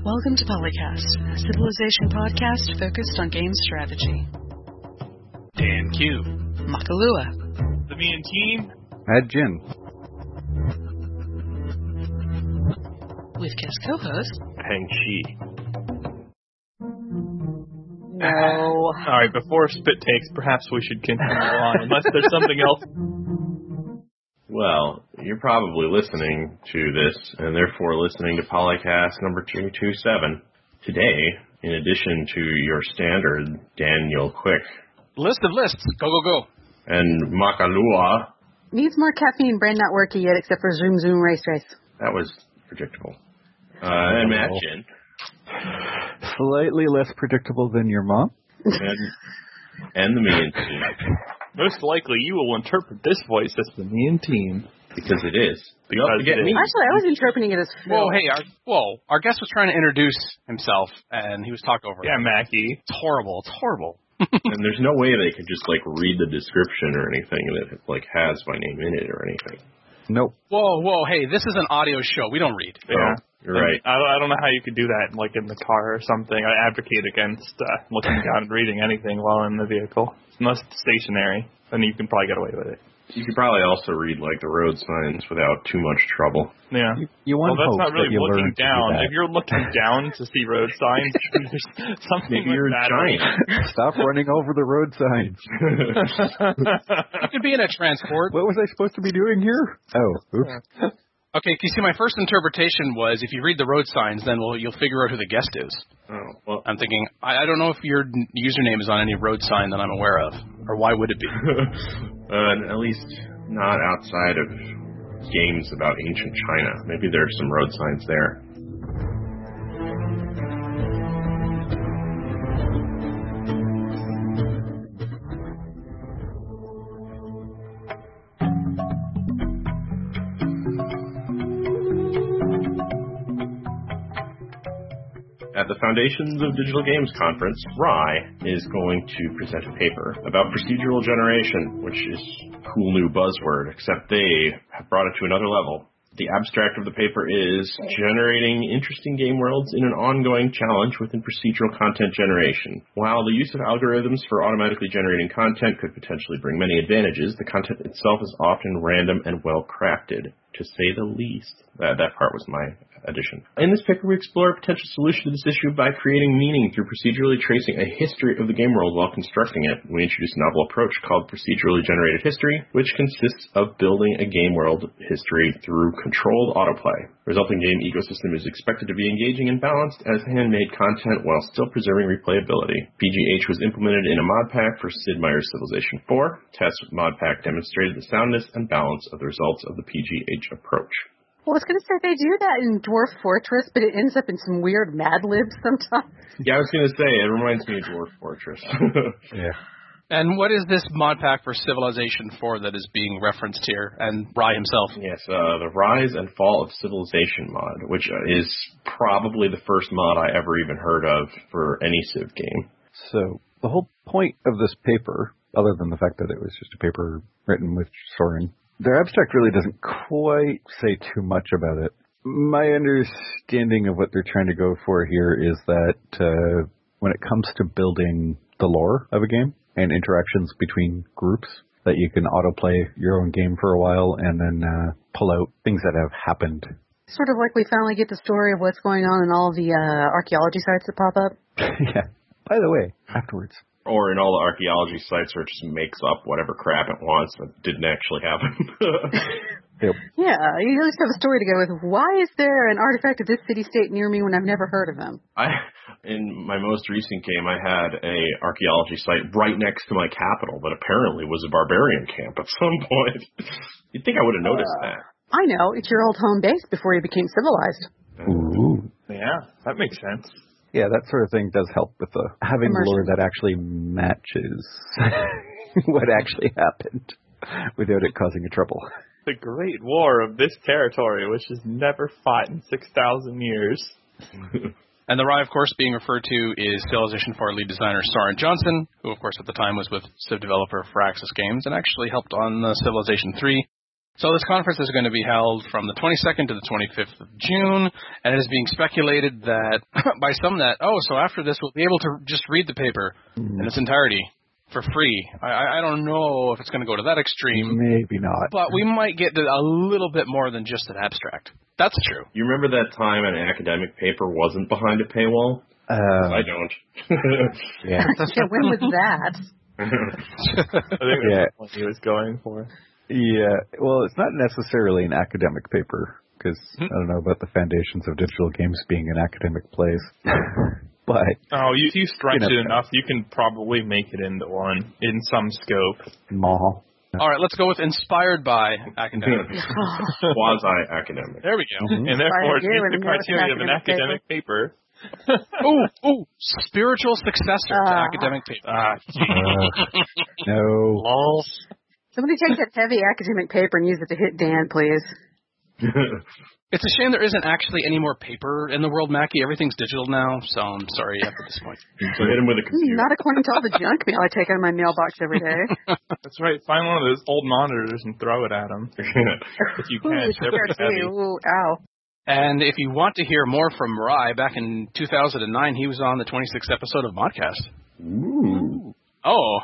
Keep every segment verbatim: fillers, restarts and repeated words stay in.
Welcome to Polycast, a Civilization podcast focused on game strategy. Dan Q. Makalua. The Me and Team. Ed Jin. With guest co-host Peng Shi. No. All right, before Spit takes, perhaps we should continue on, unless there's something else. Well, you're probably listening to this, and therefore listening to Polycast number two twenty-seven. Today, in addition to your standard Daniel Quick. List of lists. Go, go, go. And Makalua. Needs more caffeine, brain not working yet, except for Zoom Zoom Race Race. That was predictable. Uh, and Matt Jin. Slightly less predictable than your mom. And, and the Me and Team. Most likely, you will interpret this voice as the Me and Team. Because it is. Because Don't forget it is. me. Actually, I was interpreting it as Phil. Whoa, hey, our, whoa, our guest was trying to introduce himself, and he was talked over. Yeah, Mackie. It's horrible. It's horrible. And there's no way they could just, like, read the description or anything that, like, has my name in it or anything. Nope. Whoa, whoa, hey, this is an audio show. We don't read. Yeah. Oh, you're right. I don't, I don't know how you could do that, like, in the car or something. I advocate against uh, looking down and reading anything while in the vehicle. Unless it's stationary, then you can probably get away with it. You could probably also read, like, the road signs without too much trouble. Yeah. You, you want well, that's hope not really that you looking learn to do down. that. If you're looking down to see road signs, there's something Maybe you're a bad. giant. Stop running over the road signs. You could be in a transport. What was I supposed to be doing here? Oh, oops. Okay, you see, my first interpretation was if you read the road signs, then well, you'll figure out who the guest is. Oh, well. I'm thinking, I, I don't know if your n- username is on any road sign that I'm aware of, or why would it be? uh, at least not outside of games about ancient China. Maybe there's some road signs there. At the Foundations of Digital Games Conference, R I is going to present a paper about procedural generation, which is a cool new buzzword, except they have brought it to another level. The abstract of the paper is generating interesting game worlds in an ongoing challenge within procedural content generation. While the use of algorithms for automatically generating content could potentially bring many advantages, the content itself is often random and well-crafted, to say the least. That, that part was my addition. In this paper, we explore a potential solution to this issue by creating meaning through procedurally tracing a history of the game world while constructing it. We introduce a novel approach called procedurally generated history, which consists of building a game world history through controlled autoplay. The resulting game ecosystem is expected to be engaging and balanced as handmade content while still preserving replayability. P G H was implemented in a mod pack for Sid Meier's Civilization four. Tests with mod pack demonstrated the soundness and balance of the results of the P G H approach. Well, I was going to say they do that in Dwarf Fortress, but it ends up in some weird Mad Libs sometimes. Yeah, I was going to say, it reminds me of Dwarf Fortress. Yeah. And what is this mod pack for Civilization four that is being referenced here, and Rye himself? Yes, uh, the Rise and Fall of Civilization mod, which uh, is probably the first mod I ever even heard of for any Civ game. So the whole point of this paper, other than the fact that it was just a paper written with Soren, their abstract really doesn't quite say too much about it. My understanding of what they're trying to go for here is that uh, when it comes to building the lore of a game and interactions between groups, that you can autoplay your own game for a while and then uh, pull out things that have happened. Sort of like we finally get the story of what's going on in all of the uh, archaeology sites that pop up. Yeah. By the way, afterwards. Or in all the archaeology sites where it just makes up whatever crap it wants that didn't actually happen. Yep. Yeah, you at least have a story to go with. Why is there an artifact of this city-state near me when I've never heard of him? I, in my most recent game, I had a archaeology site right next to my capital that apparently was a barbarian camp at some point. You'd think I would have noticed uh, that. I know. It's your old home base before you became civilized. Ooh. Yeah, that makes sense. Yeah, that sort of thing does help with the having Immersion. lore that actually matches what actually happened without it causing a trouble. The Great War of this territory, which has never fought in six thousand years. And the Rye, of course, being referred to is Civilization four lead designer Soren Johnson, who, of course, at the time was with Civ developer Firaxis Games and actually helped on uh, Civilization three. So this conference is going to be held from the twenty-second to the twenty-fifth of June, and it is being speculated that by some that, oh, so after this we'll be able to just read the paper mm. in its entirety for free. I, I don't know if it's going to go to that extreme. Maybe not. But we might get a little bit more than just an abstract. That's true. You remember that time an academic paper wasn't behind a paywall? Uh, I don't. Yeah. Yeah, when was that? I think yeah. that's what he was going for. Yeah, well, it's not necessarily an academic paper, because hmm. I don't know about the foundations of digital games being an academic place. But oh, you, you stretch you know, it enough, you can probably make it into one in some scope. Mall. All right, let's go with inspired by academic. Quasi-academic. There we go. Mm-hmm. And therefore, it meets the and criteria of an academic paper. paper. ooh, ooh, spiritual successor uh, to academic paper. Ah, uh, no. Lol. Somebody take that heavy academic paper and use it to hit Dan, please. It's a shame there isn't actually any more paper in the world, Mackie. Everything's digital now, so I'm sorry you have to disappoint. So hit him with a computer. Not according to all the junk mail I take out of my mailbox every day. That's right. Find one of those old monitors and throw it at them. If you can. Ooh, They're pretty heavy. Ooh, ow. And if you want to hear more from Rye, back in two thousand nine, he was on the twenty-sixth episode of Modcast. Ooh. Oh.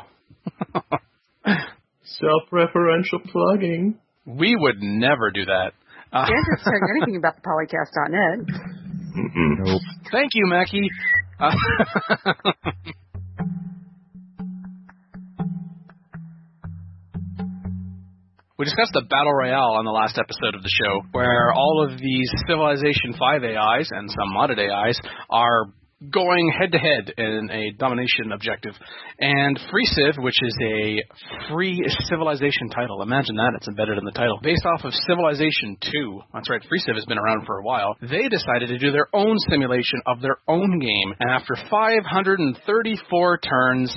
Self-referential plugging. We would never do that. Uh, Dan hasn't heard anything about the polycast dot net. Nope. Thank you, Mackie. Uh, we discussed the Battle Royale on the last episode of the show, where all of these Civilization five A Is and some modded A Is are going head-to-head in a domination objective. And FreeCiv, which is a free civilization title, imagine that, it's embedded in the title, based off of Civilization two, that's right, FreeCiv has been around for a while, they decided to do their own simulation of their own game, and after five hundred thirty-four turns,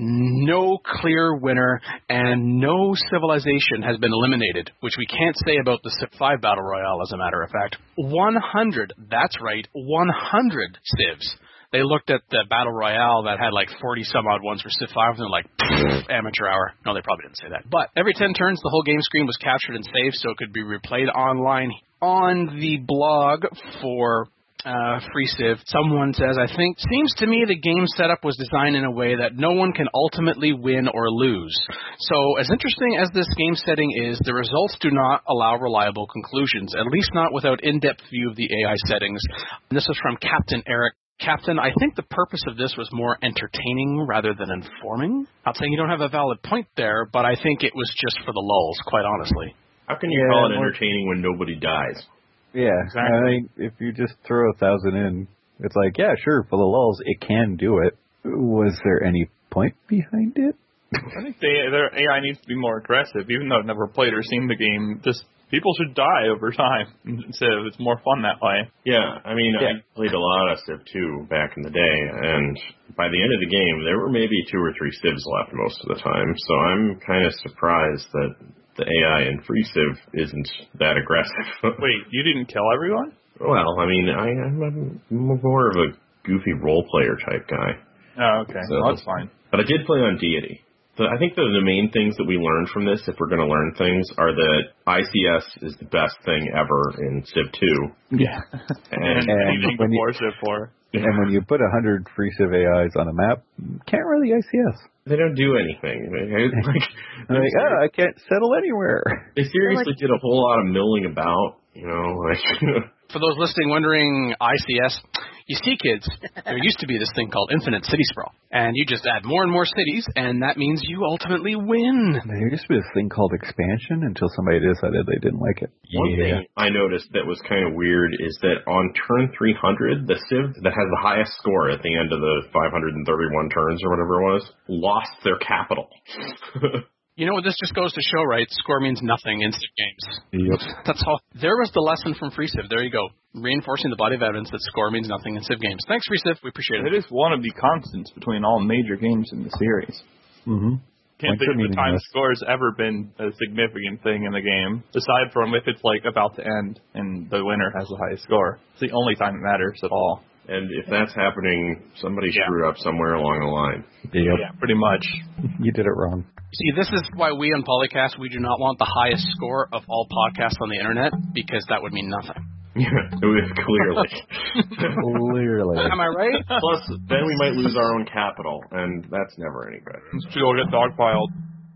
no clear winner, and no civilization has been eliminated, which we can't say about the Civ five Battle Royale, as a matter of fact. one hundred, that's right, one hundred civs. They looked at the Battle Royale that had like forty-some-odd ones for Civ five, and they're like, amateur hour. No, they probably didn't say that. But every ten turns, the whole game screen was captured and saved, so it could be replayed online. On the blog for uh, FreeCiv, someone says, I think, seems to me the game setup was designed in a way that no one can ultimately win or lose. So as interesting as this game setting is, the results do not allow reliable conclusions, at least not without in-depth view of the A I settings. And this was from Captain Eric. Captain, I think the purpose of this was more entertaining rather than informing. Not saying you don't have a valid point there, but I think it was just for the lulz, quite honestly. How can you yeah, call it entertaining when nobody dies? Yeah, exactly. I mean, if you just throw a thousand in, it's like, yeah, sure, for the lulz, it can do it. Was there any point behind it? I think they, their A I needs to be more aggressive, even though I've never played or seen the game. Just people should die over time. So it's more fun that way. Yeah, I mean, yeah. I played a lot of Civ two back in the day, and by the end of the game, there were maybe two or three civs left most of the time. So I'm kind of surprised that the A I in FreeCiv isn't that aggressive. Wait, you didn't kill everyone? Well, I mean, I, I'm more of a goofy role player type guy. Oh, okay. So, well, that's fine. But I did play on Deity. So I think the, the main things that we learned from this, if we're going to learn things, are that I C S is the best thing ever in Civ two. Yeah. And, and anything when before you, Civ four. And when you put one hundred free Civ A Is on a map, can't really I C S. They don't do anything. Like, like oh, I can't settle anywhere. They seriously like, did a whole lot of milling about, you know, like... For those listening wondering, I C S, you see, kids, there used to be this thing called Infinite City Sprawl, and you just add more and more cities, and that means you ultimately win. There used to be this thing called expansion until somebody decided they didn't like it. One yeah. thing I noticed that was kind of weird is that on turn three hundred, the Civ that has the highest score at the end of the five hundred thirty-one turns or whatever it was, lost their capital. You know what this just goes to show, right? Score means nothing in Civ games. Yep. That's all. There was the lesson from FreeCiv. There you go. Reinforcing the body of evidence that score means nothing in Civ games. Thanks, FreeCiv. We appreciate it. It is one of the constants between all major games in the series. Mm-hmm. Can't think of the time score's ever been a significant thing in the game, aside from if it's like about to end and the winner has the highest score. It's the only time it matters at all. And if that's happening, somebody Yeah. screwed up somewhere along the line. Yep. Yeah, pretty much. You did it wrong. See, this is why we on Polycast, we do not want the highest score of all podcasts on the internet, because that would mean nothing. Yeah, it was clearly. Clearly. Am I right? Plus, then we might lose our own capital, and that's never any good. Let's go get dogpiled.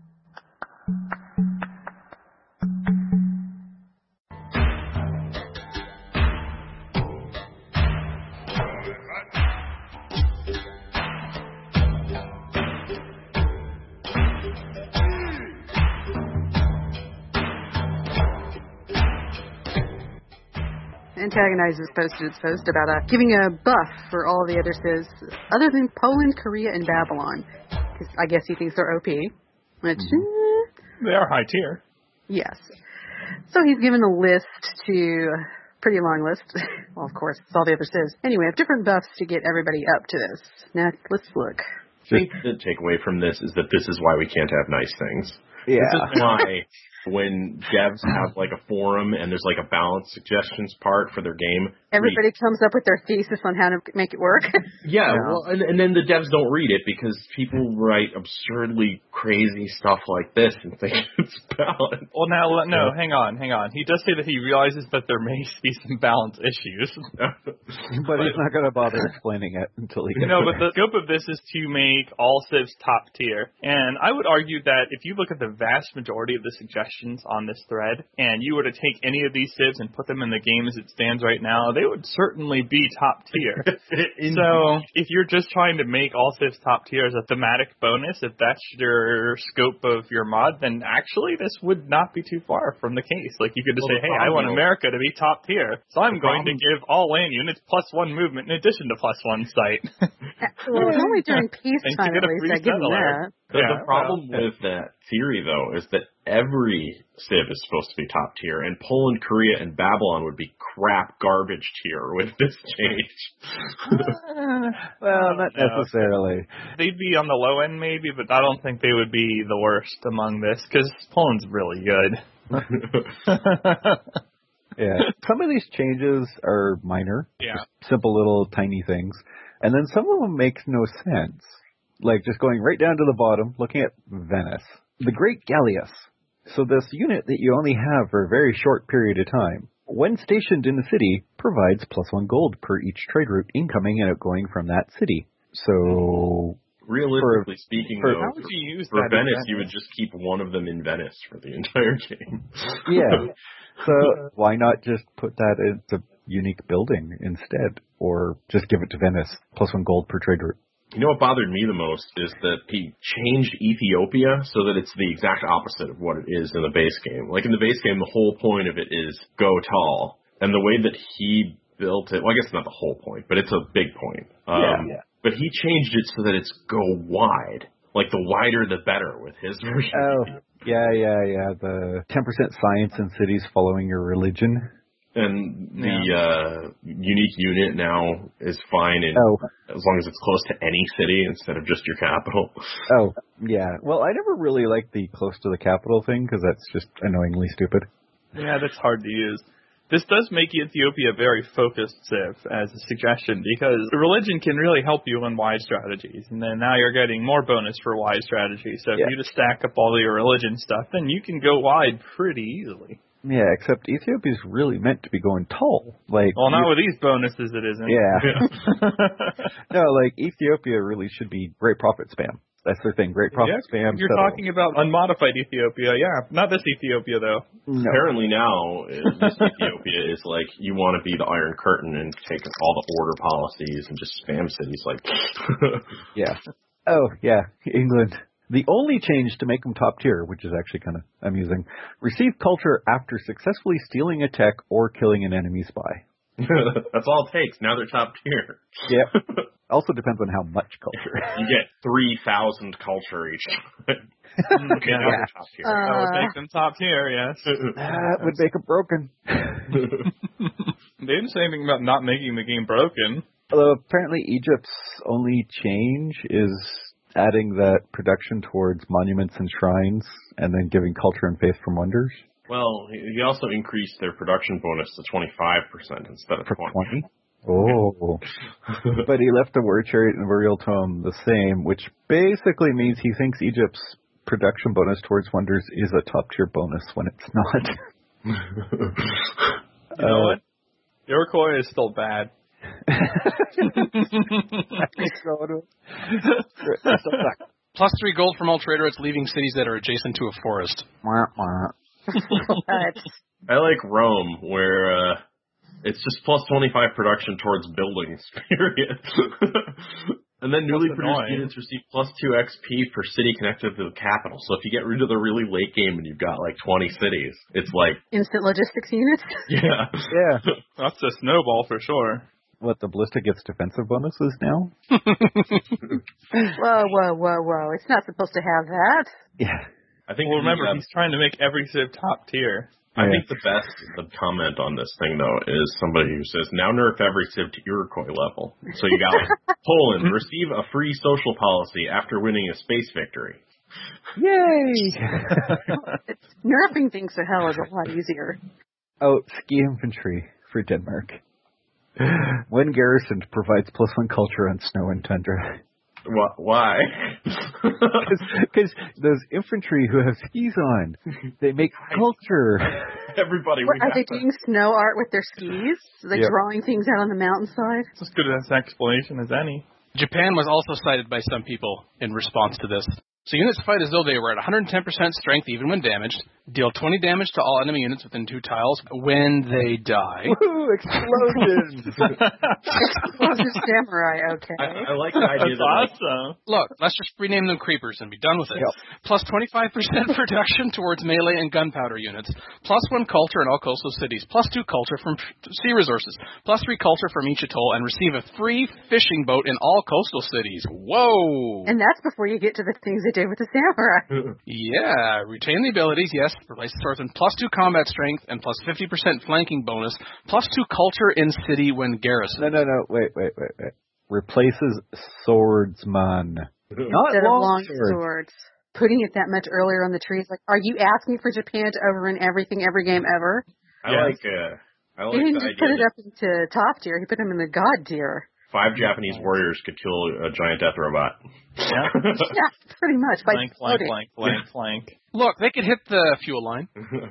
Antagonizers posted its post about uh, giving a buff for all the other civs other than Poland, Korea, and Babylon. Because I guess he thinks they're O P. Which, mm-hmm. They are high tier. Yes. So he's given a list to, pretty long list. Well, of course, it's all the other civs. Anyway, of different buffs to get everybody up to this. Now, let's look. I think the takeaway from this is that this is why we can't have nice things. Yeah. This is why when devs have like a forum and there's like a balance suggestions part for their game, Everybody we, comes up with their thesis on how to make it work. yeah, Yeah. well, and, and then the devs don't read it because people write absurdly crazy stuff like this and think it's balanced. Well, now, let- no, hang on, hang on. He does say that he realizes that there may be some balance issues. But he's not going to bother explaining it until he gets No, but there. the scope of this is to make all civs top tier. And I would argue that if you look at the vast majority of the suggestions on this thread, and you were to take any of these civs and put them in the game as it stands right now, they would certainly be top tier. So if you're just trying to make all civs top tier as a thematic bonus, if that's your scope of your mod, then actually this would not be too far from the case. Like you could just Well, say, the hey, I want problem- America to be top tier, so I'm The going problem- to give all land units plus one movement in addition to plus one sight. Well, it's only during And peacetime, you at get a least. free I give them settler. that. The, Yeah, the problem well, with that theory, though, is that every civ is supposed to be top tier, and Poland, Korea, and Babylon would be crap garbage tier with this change. Well, not No. necessarily. They'd be on the low end maybe, but I don't think they would be the worst among this, because Poland's really good. Yeah. Some of these changes are minor. Yeah. Just simple little tiny things. And then some of them makes no sense. Like just going right down to the bottom, looking at Venice. The Great Galleus. So this unit that you only have for a very short period of time, when stationed in the city, provides plus one gold per each trade route incoming and outgoing from that city. So Realistically speaking, for- though, How would you use for that in Venice, you would just keep one of them in Venice for the entire game. yeah. So why not just put that as a unique building instead, or just give it to Venice plus one gold per trade route? You know what bothered me the most is that he changed Ethiopia so that it's the exact opposite of what it is in the base game. Like in the base game, the whole point of it is go tall. And the way that he built it, well, I guess not the whole point, but it's a big point. Um, Yeah. But he changed it so that it's go wide. Like the wider the better with his version. Oh, yeah, yeah, yeah. The ten percent science in cities following your religion. And the uh, unique unit now is fine in, Oh, as long as it's close to any city instead of just your capital. oh, yeah. Well, I never really liked the close to the capital thing because that's just annoyingly stupid. Yeah, that's hard to use. This does make Ethiopia a very focused civ as a suggestion, because religion can really help you in wide strategies, and then now you're getting more bonus for wide strategy. So if Yeah. you just stack up all your religion stuff, then you can go wide pretty easily. Yeah, except Ethiopia's really meant to be going tall. Like, Well, not you- with these bonuses, it isn't. yeah. No, like Ethiopia really should be great profit spam. That's their thing. Great profit Yeah, spam. You're settle. talking about unmodified Ethiopia, yeah. Not this Ethiopia, though. No. Apparently now, uh, this Ethiopia is like, you want to be the Iron Curtain and take all the order policies and just spam cities like... Yeah. Oh, yeah. England. The only change to make them top tier, which is actually kind of amusing, receive culture after successfully stealing a tech or killing an enemy spy. That's all it takes. Now they're top tier. Yep. Also depends on how much culture. You get three thousand culture each time. Okay, now they're top tier. That would Uh, make them top tier, yes. That would make it broken. They didn't say anything about not making the game broken. Although apparently Egypt's only change is adding that production towards monuments and shrines and then giving culture and faith from wonders. Well, he also increased their production bonus to twenty-five percent instead of For twenty. twenty? Oh. But he left the War Chariot and Burial Tome the same, which basically means he thinks Egypt's production bonus towards wonders is a top-tier bonus when it's not. You know uh, what? Iroquois is still bad. Plus three gold from all Traitorates leaving cities that are adjacent to a forest. What? I like Rome, where uh, it's just plus twenty-five production towards buildings, period. And then newly That's produced annoying. units receive plus two X P per city connected to the capital. So if you get rid of the really late game and you've got like twenty cities, it's like, Instant logistics units? yeah. Yeah. That's a snowball for sure. What, the ballista gets defensive bonuses now? Whoa, whoa, whoa, whoa. It's not supposed to have that. Yeah. I think Well, remember, the, he's trying to make every civ top tier. I Yeah. think the best the comment on this thing, though, is somebody who says, now nerf every civ to Iroquois level. So you got like, Poland, receive a free social policy after winning a space victory. Yay! It's, nerfing things to hell is a lot easier. Oh, ski infantry for Denmark. When garrisoned, provides plus one culture on snow and tundra. Wh- Why? Because those infantry who have skis on, they make culture. Everybody. What, we are have they to- doing snow art with their skis? Are they Yep. drawing things out on the mountainside? It's as good as an explanation as any. Japan was also cited by some people in response to this. So units fight as though they were at one hundred ten percent strength even when damaged, deal twenty damage to all enemy units within two tiles when they die. Woohoo! Explosions! Explosive samurai, okay. I, I like the idea That's that like, awesome. Look, let's just rename them creepers and be done with it. Yep. Plus twenty-five percent production towards melee and gunpowder units. Plus one culture in all coastal cities. Plus two culture from sea resources. Plus three culture from each atoll and receive a free fishing boat in all coastal cities. Whoa! And that's before you get to the things they did with the samurai. Yeah, retain the abilities, yes. Replace swords and plus two combat strength and plus fifty percent flanking bonus. Plus two culture in city when garrisoned. No, no, no. Wait, wait, wait, wait. Replaces swordsman. Not Instead of long longsword. swords. Putting it that much earlier on the trees. Like, are you asking for Japan to overrun everything every game ever? I Yes. like uh, I like He didn't the just put idea it up into top tier. He put them in the god tier. five Japanese warriors could kill a giant death robot. Yeah. Yeah, pretty much. By Flank, flank, exploding. flank, flank, flank. Look, they could hit the fuel line.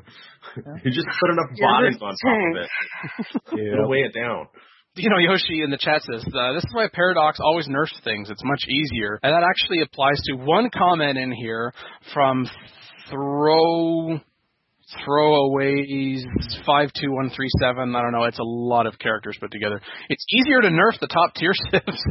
You just put enough Yeah, bodies but on top of it. Yeah. It'll weigh it down. You know, Yoshi in the chat says, uh, this is why Paradox always nerfs things. It's much easier. And that actually applies to one comment in here from Throw... Throwaways five two one three seven. I don't know. It's a lot of characters put together. It's easier to nerf the top tier civs.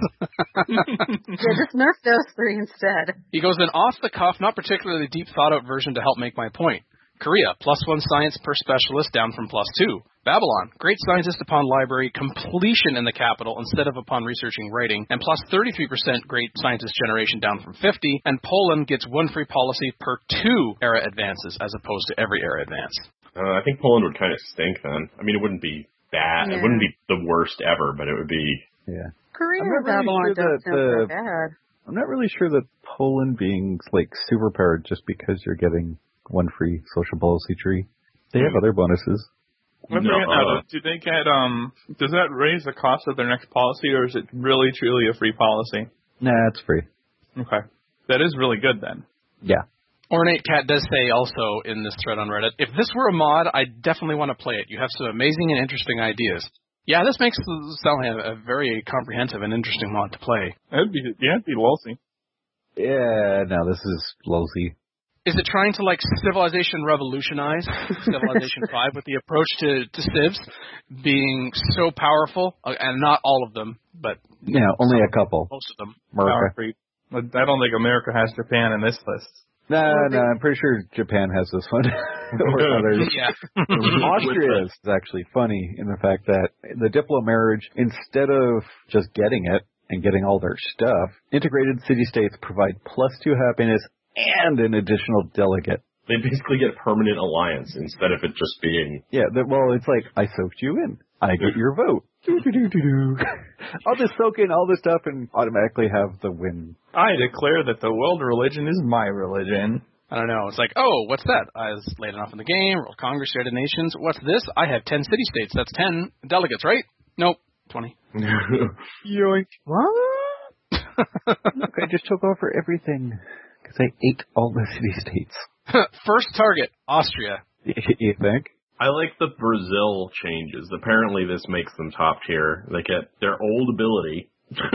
Yeah, just nerf those three instead. He goes, an off the cuff, not particularly deep thought out version to help make my point. Korea, plus one science per specialist, down from plus two. Babylon, great scientist upon library completion in the capital instead of upon researching writing, and plus thirty-three percent great scientist generation, down from fifty. And Poland gets one free policy per two era advances as opposed to every era advance. Uh, I think Poland would kind of stink then. I mean, it wouldn't be bad. Yeah. It wouldn't be the worst ever, but it would be. Yeah. Korea I'm and not really Babylon sure don't that sound the- so bad. I'm not really sure that Poland being like superpowered just because you're getting one free social policy tree. They have other bonuses. What if they No, get, now, uh, do they get, um, does that raise the cost of their next policy, or is it really, truly a free policy? Nah, it's free. Okay. That is really good then. Yeah. Ornate Cat does say also in this thread on Reddit, if this were a mod, I definitely want to play it. You have some amazing and interesting ideas. Yeah, this makes it sound like a, a very comprehensive and interesting mod to play. It'd be, yeah, it'd be lousy. Yeah, no, this is lousy. Is it trying to, like, Civilization revolutionize Civilization five with the approach to, to civs being so powerful, uh, and not all of them, but You know, only a couple. most of them. Power America. creep. But I don't think America has Japan in this list. No, Well, no, they- I'm pretty sure Japan has this one. or others. Yeah. Austria is actually funny in the fact that the Diplo marriage, instead of just getting it and getting all their stuff, integrated city-states provide plus two happiness and an additional delegate. They basically get permanent alliance instead of it just being. Yeah, that, well, it's like, I soaked you in. I get your vote. Do-do-do-do-do. I'll just soak in all this stuff and automatically have the win. I declare that the world religion is my religion. I don't know. It's like, oh, what's that? I was late enough in the game. World Congress, United Nations. What's this? I have ten city-states. That's ten delegates, right? Nope. twenty. Yoink. What? Look, I just took over everything because I ate all the city-states. First target, Austria. You think? I like the Brazil changes. Apparently this makes them top tier. They get their old ability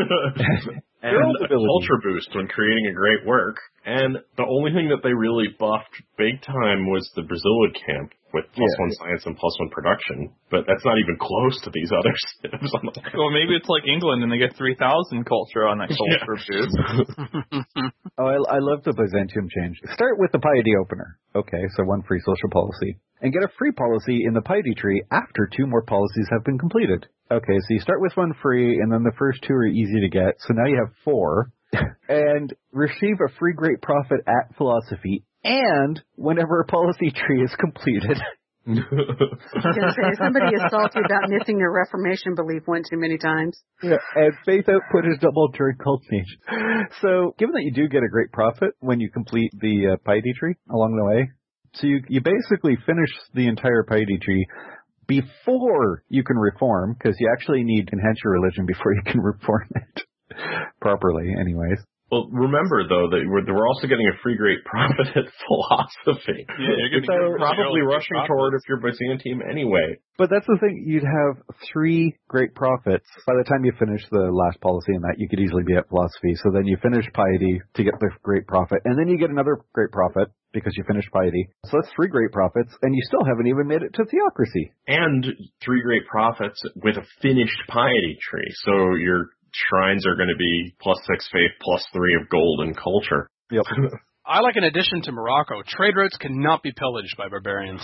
and old a ability. culture boost when creating a great work. And the only thing that they really buffed big time was the Brazilian camp with plus Yeah. one science and plus one production. But that's not even close to these other civs. Well, maybe it's like England and they get three thousand culture on that culture boost. Oh, I, I love the Byzantium change. Start with the piety opener. Okay, so one free social policy. And get a free policy in the piety tree after two more policies have been completed. Okay, so you start with one free, and then the first two are easy to get, so now you have four. And receive a free great profit at philosophy, and whenever a policy tree is completed. I was going to say, somebody is salty about missing their Reformation belief one too many times. Yeah, and faith output is doubled during cult change. So, given that you do get a great profit when you complete the uh, piety tree along the way, so you you basically finish the entire piety tree before you can reform, because you actually need to enhance your religion before you can reform it properly, anyways. Well, remember, though, that we're, we're also getting a free great profit at philosophy. Yeah, you're which gonna you're probably rushing toward if you're Byzantium anyway. But that's the thing, you'd have three great profits. By the time you finish the last policy in that, you could easily be at philosophy. So then you finish piety to get the great profit, and then you get another great profit because you finished piety. So that's three great profits, and you still haven't even made it to theocracy. And three great profits with a finished piety tree. So your shrines are going to be plus six faith, plus three of gold and culture. Yep. I like an addition to Morocco. Trade routes cannot be pillaged by barbarians.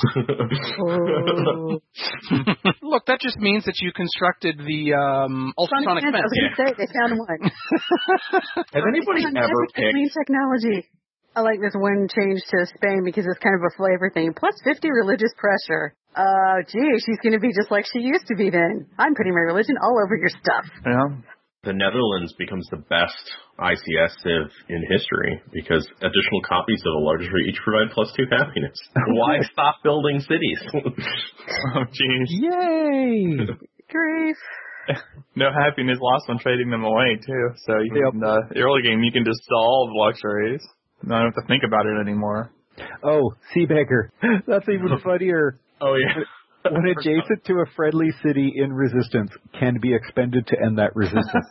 Oh. Look, that just means that you constructed the um, ultrasonic I fence. was going to say, they found one. Has anybody Found ever every clean picked... technology. I like this one change to Spain because it's kind of a flavor thing. Plus fifty religious pressure. Uh, gee, she's going to be just like she used to be then. I'm putting my religion all over your stuff. Yeah. The Netherlands becomes the best I C S civ in history because additional copies of the largest each provide plus two happiness. Why stop building cities? Oh, jeez. Yay! Grief. No happiness lost on trading them away, too. So you Yep. can, uh, the early game, you can just sell all the luxuries. Not have to think about it anymore. Oh, Seabagger. That's even funnier. Oh, yeah. When adjacent to a friendly city in resistance can be expended to end that resistance.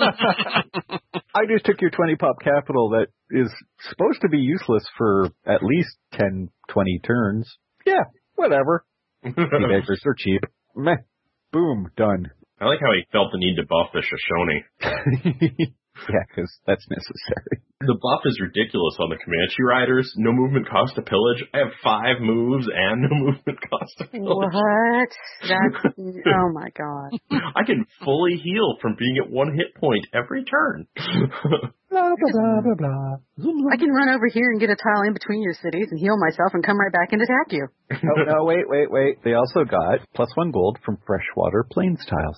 I just took your twenty pop capital that is supposed to be useless for at least ten, twenty turns. Yeah, whatever. Seabaggers are cheap. Meh. Boom. Done. I like how he felt the need to buff the Shoshone. Yeah, because that's necessary. The buff is ridiculous on the Comanche riders. No movement cost to pillage. I have five moves and no movement cost to pillage. What? That's, oh my god. I can fully heal from being at one hit point every turn. Blah, blah, blah, blah, blah. I can run over here and get a tile in between your cities and heal myself and come right back and attack you. Oh, no, wait, wait, wait. They also got plus one gold from freshwater plains tiles.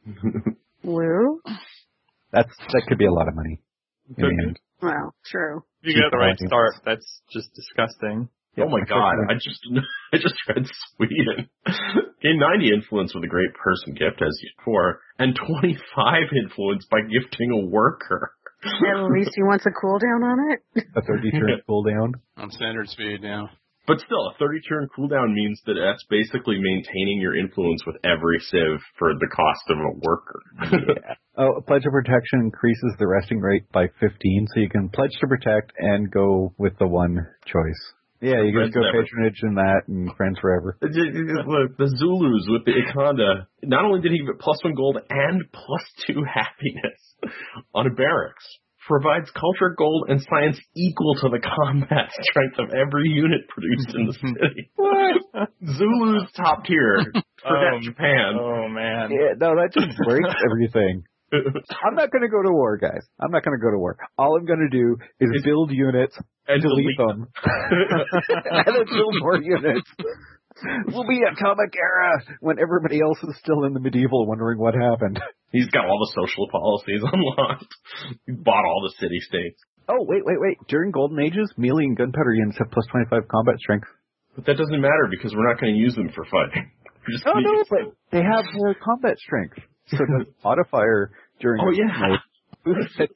Woo? That's that could be a lot of money in the end. Well, true. If you get the right start, that's just disgusting. Oh my god, I just I just read Sweden. Gain ninety influence with a great person gift as before, and twenty-five influence by gifting a worker. At least he wants a cooldown on it. A thirty turn cooldown? On standard speed, yeah. But still, a thirty turn cooldown means that that's basically maintaining your influence with every civ for the cost of a worker. Yeah. Oh, Pledge of Protection increases the resting rate by fifteen, so you can pledge to protect and go with the one choice. Yeah, you can just go Forever. patronage and that and friends forever. Look, the Zulus with the Ikanda, not only did he get plus one gold and plus two happiness on a barracks, provides culture, gold, and science equal to the combat strength of every unit produced in the city. What? Zulu's top tier. Forget Um, Japan. Oh, man. Yeah, no, that just breaks everything. I'm not going to go to war, guys. I'm not going to go to war. All I'm going to do is It's- build units, and delete delete them, and then build more units. We'll be atomic era when everybody else is still in the medieval wondering what happened. He's got all the social policies unlocked. He bought all the city-states. Oh, wait, wait, wait. During Golden Ages, melee and gunpowder units have plus twenty-five combat strength. But that doesn't matter because we're not going to use them for fighting. We're just Oh, gonna no, use but them. they have more combat strength. So the modifier during Oh, yeah. mode,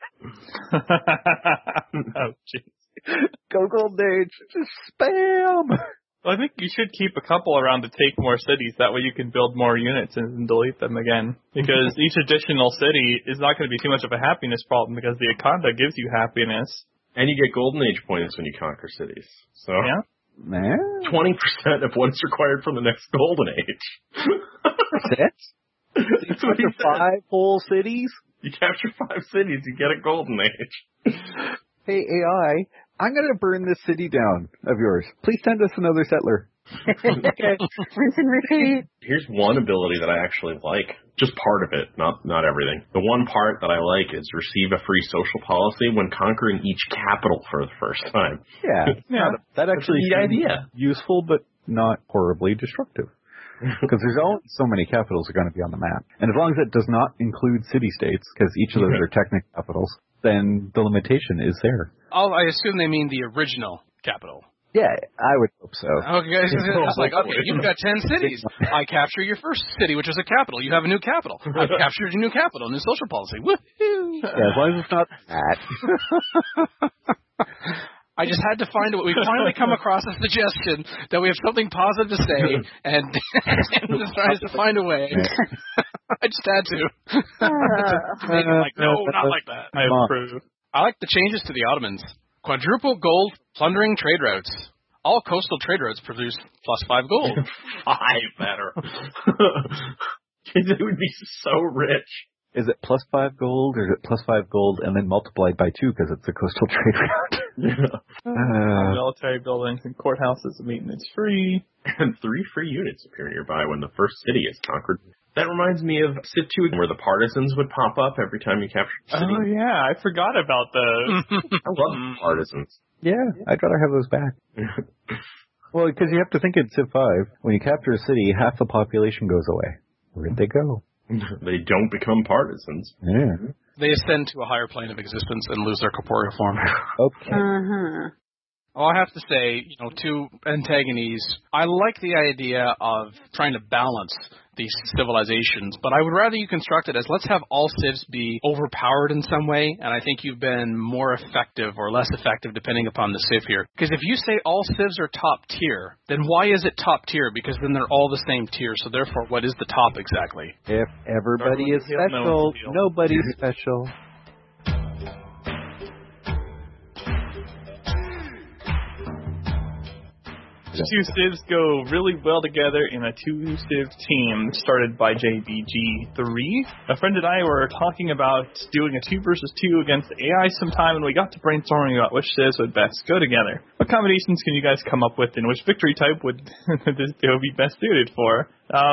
Oh, jeez. go Golden Age, just spam. Well, I think you should keep a couple around to take more cities. That way you can build more units and delete them again. Because each additional city is not going to be too much of a happiness problem because the Akanda gives you happiness. And you get Golden Age points when you conquer cities. So Yeah. Man, twenty percent of what's required for the next Golden Age. that's it. That's what he Capture said. five whole cities. You capture five cities, you get a Golden Age. Hey A I, I'm gonna burn this city down of yours. Please send us another settler. Okay. Rinse and repeat. Here's one ability that I actually like. Just part of it, not not everything. The one part that I like is receive a free social policy when conquering each capital for the first time. Yeah, Yeah. that actually That's a neat seems idea. useful, but not horribly destructive. Because there's only so many capitals are going to be on the map. And as long as it does not include city-states, because each of those are technic capitals, then the limitation is there. Oh, I assume they mean the original capital. Yeah, I would hope so. Okay, guys, it's like, okay, you've got ten cities. I capture your first city, which is a capital. You have a new capital. I've captured a new capital, new social policy. Woohoo! Yeah, as long as it's not that. I just had to find it. We finally come across a suggestion that we have something positive to say, and, and just tries to find a way. I just had to. Make it like, no, not like that. I approve. I like the changes to the Ottomans. Quadruple gold plundering trade routes. All coastal trade routes produce plus five gold. Five better. It would be so rich. Is it plus five gold, or is it plus five gold and then multiplied by two because it's a coastal trade route? Yeah. uh, Military buildings and courthouses and maintenance free. And three free units appear nearby when the first city is conquered. That reminds me of Civ two, where the partisans would pop up every time you captured a city. Oh, yeah. I forgot about those. I love partisans. yeah, I'd rather have those back. Well, because you have to think in Civ five, when you capture a city, half the population goes away. Where'd they go? They don't become partisans. Yeah. They ascend to a higher plane of existence and lose their corporeal form. Okay. Uh-huh. Well, I have to say, you know, to Antagones, I like the idea of trying to balance these civilizations, but I would rather you construct it as let's have all civs be overpowered in some way, and I think you've been more effective or less effective depending upon the civ here. Because if you say all civs are top tier, then why is it top tier? Because then they're all the same tier, so therefore what is the top exactly? If everybody is Everyone feels no special, one's deal. nobody's special. The two civs go really well together in a two-civ team started by J B G three. A friend and I were talking about doing a two versus two against the A I sometime, and we got to brainstorming about which civs would best go together. What combinations can you guys come up with, and which victory type would this deal be best suited for?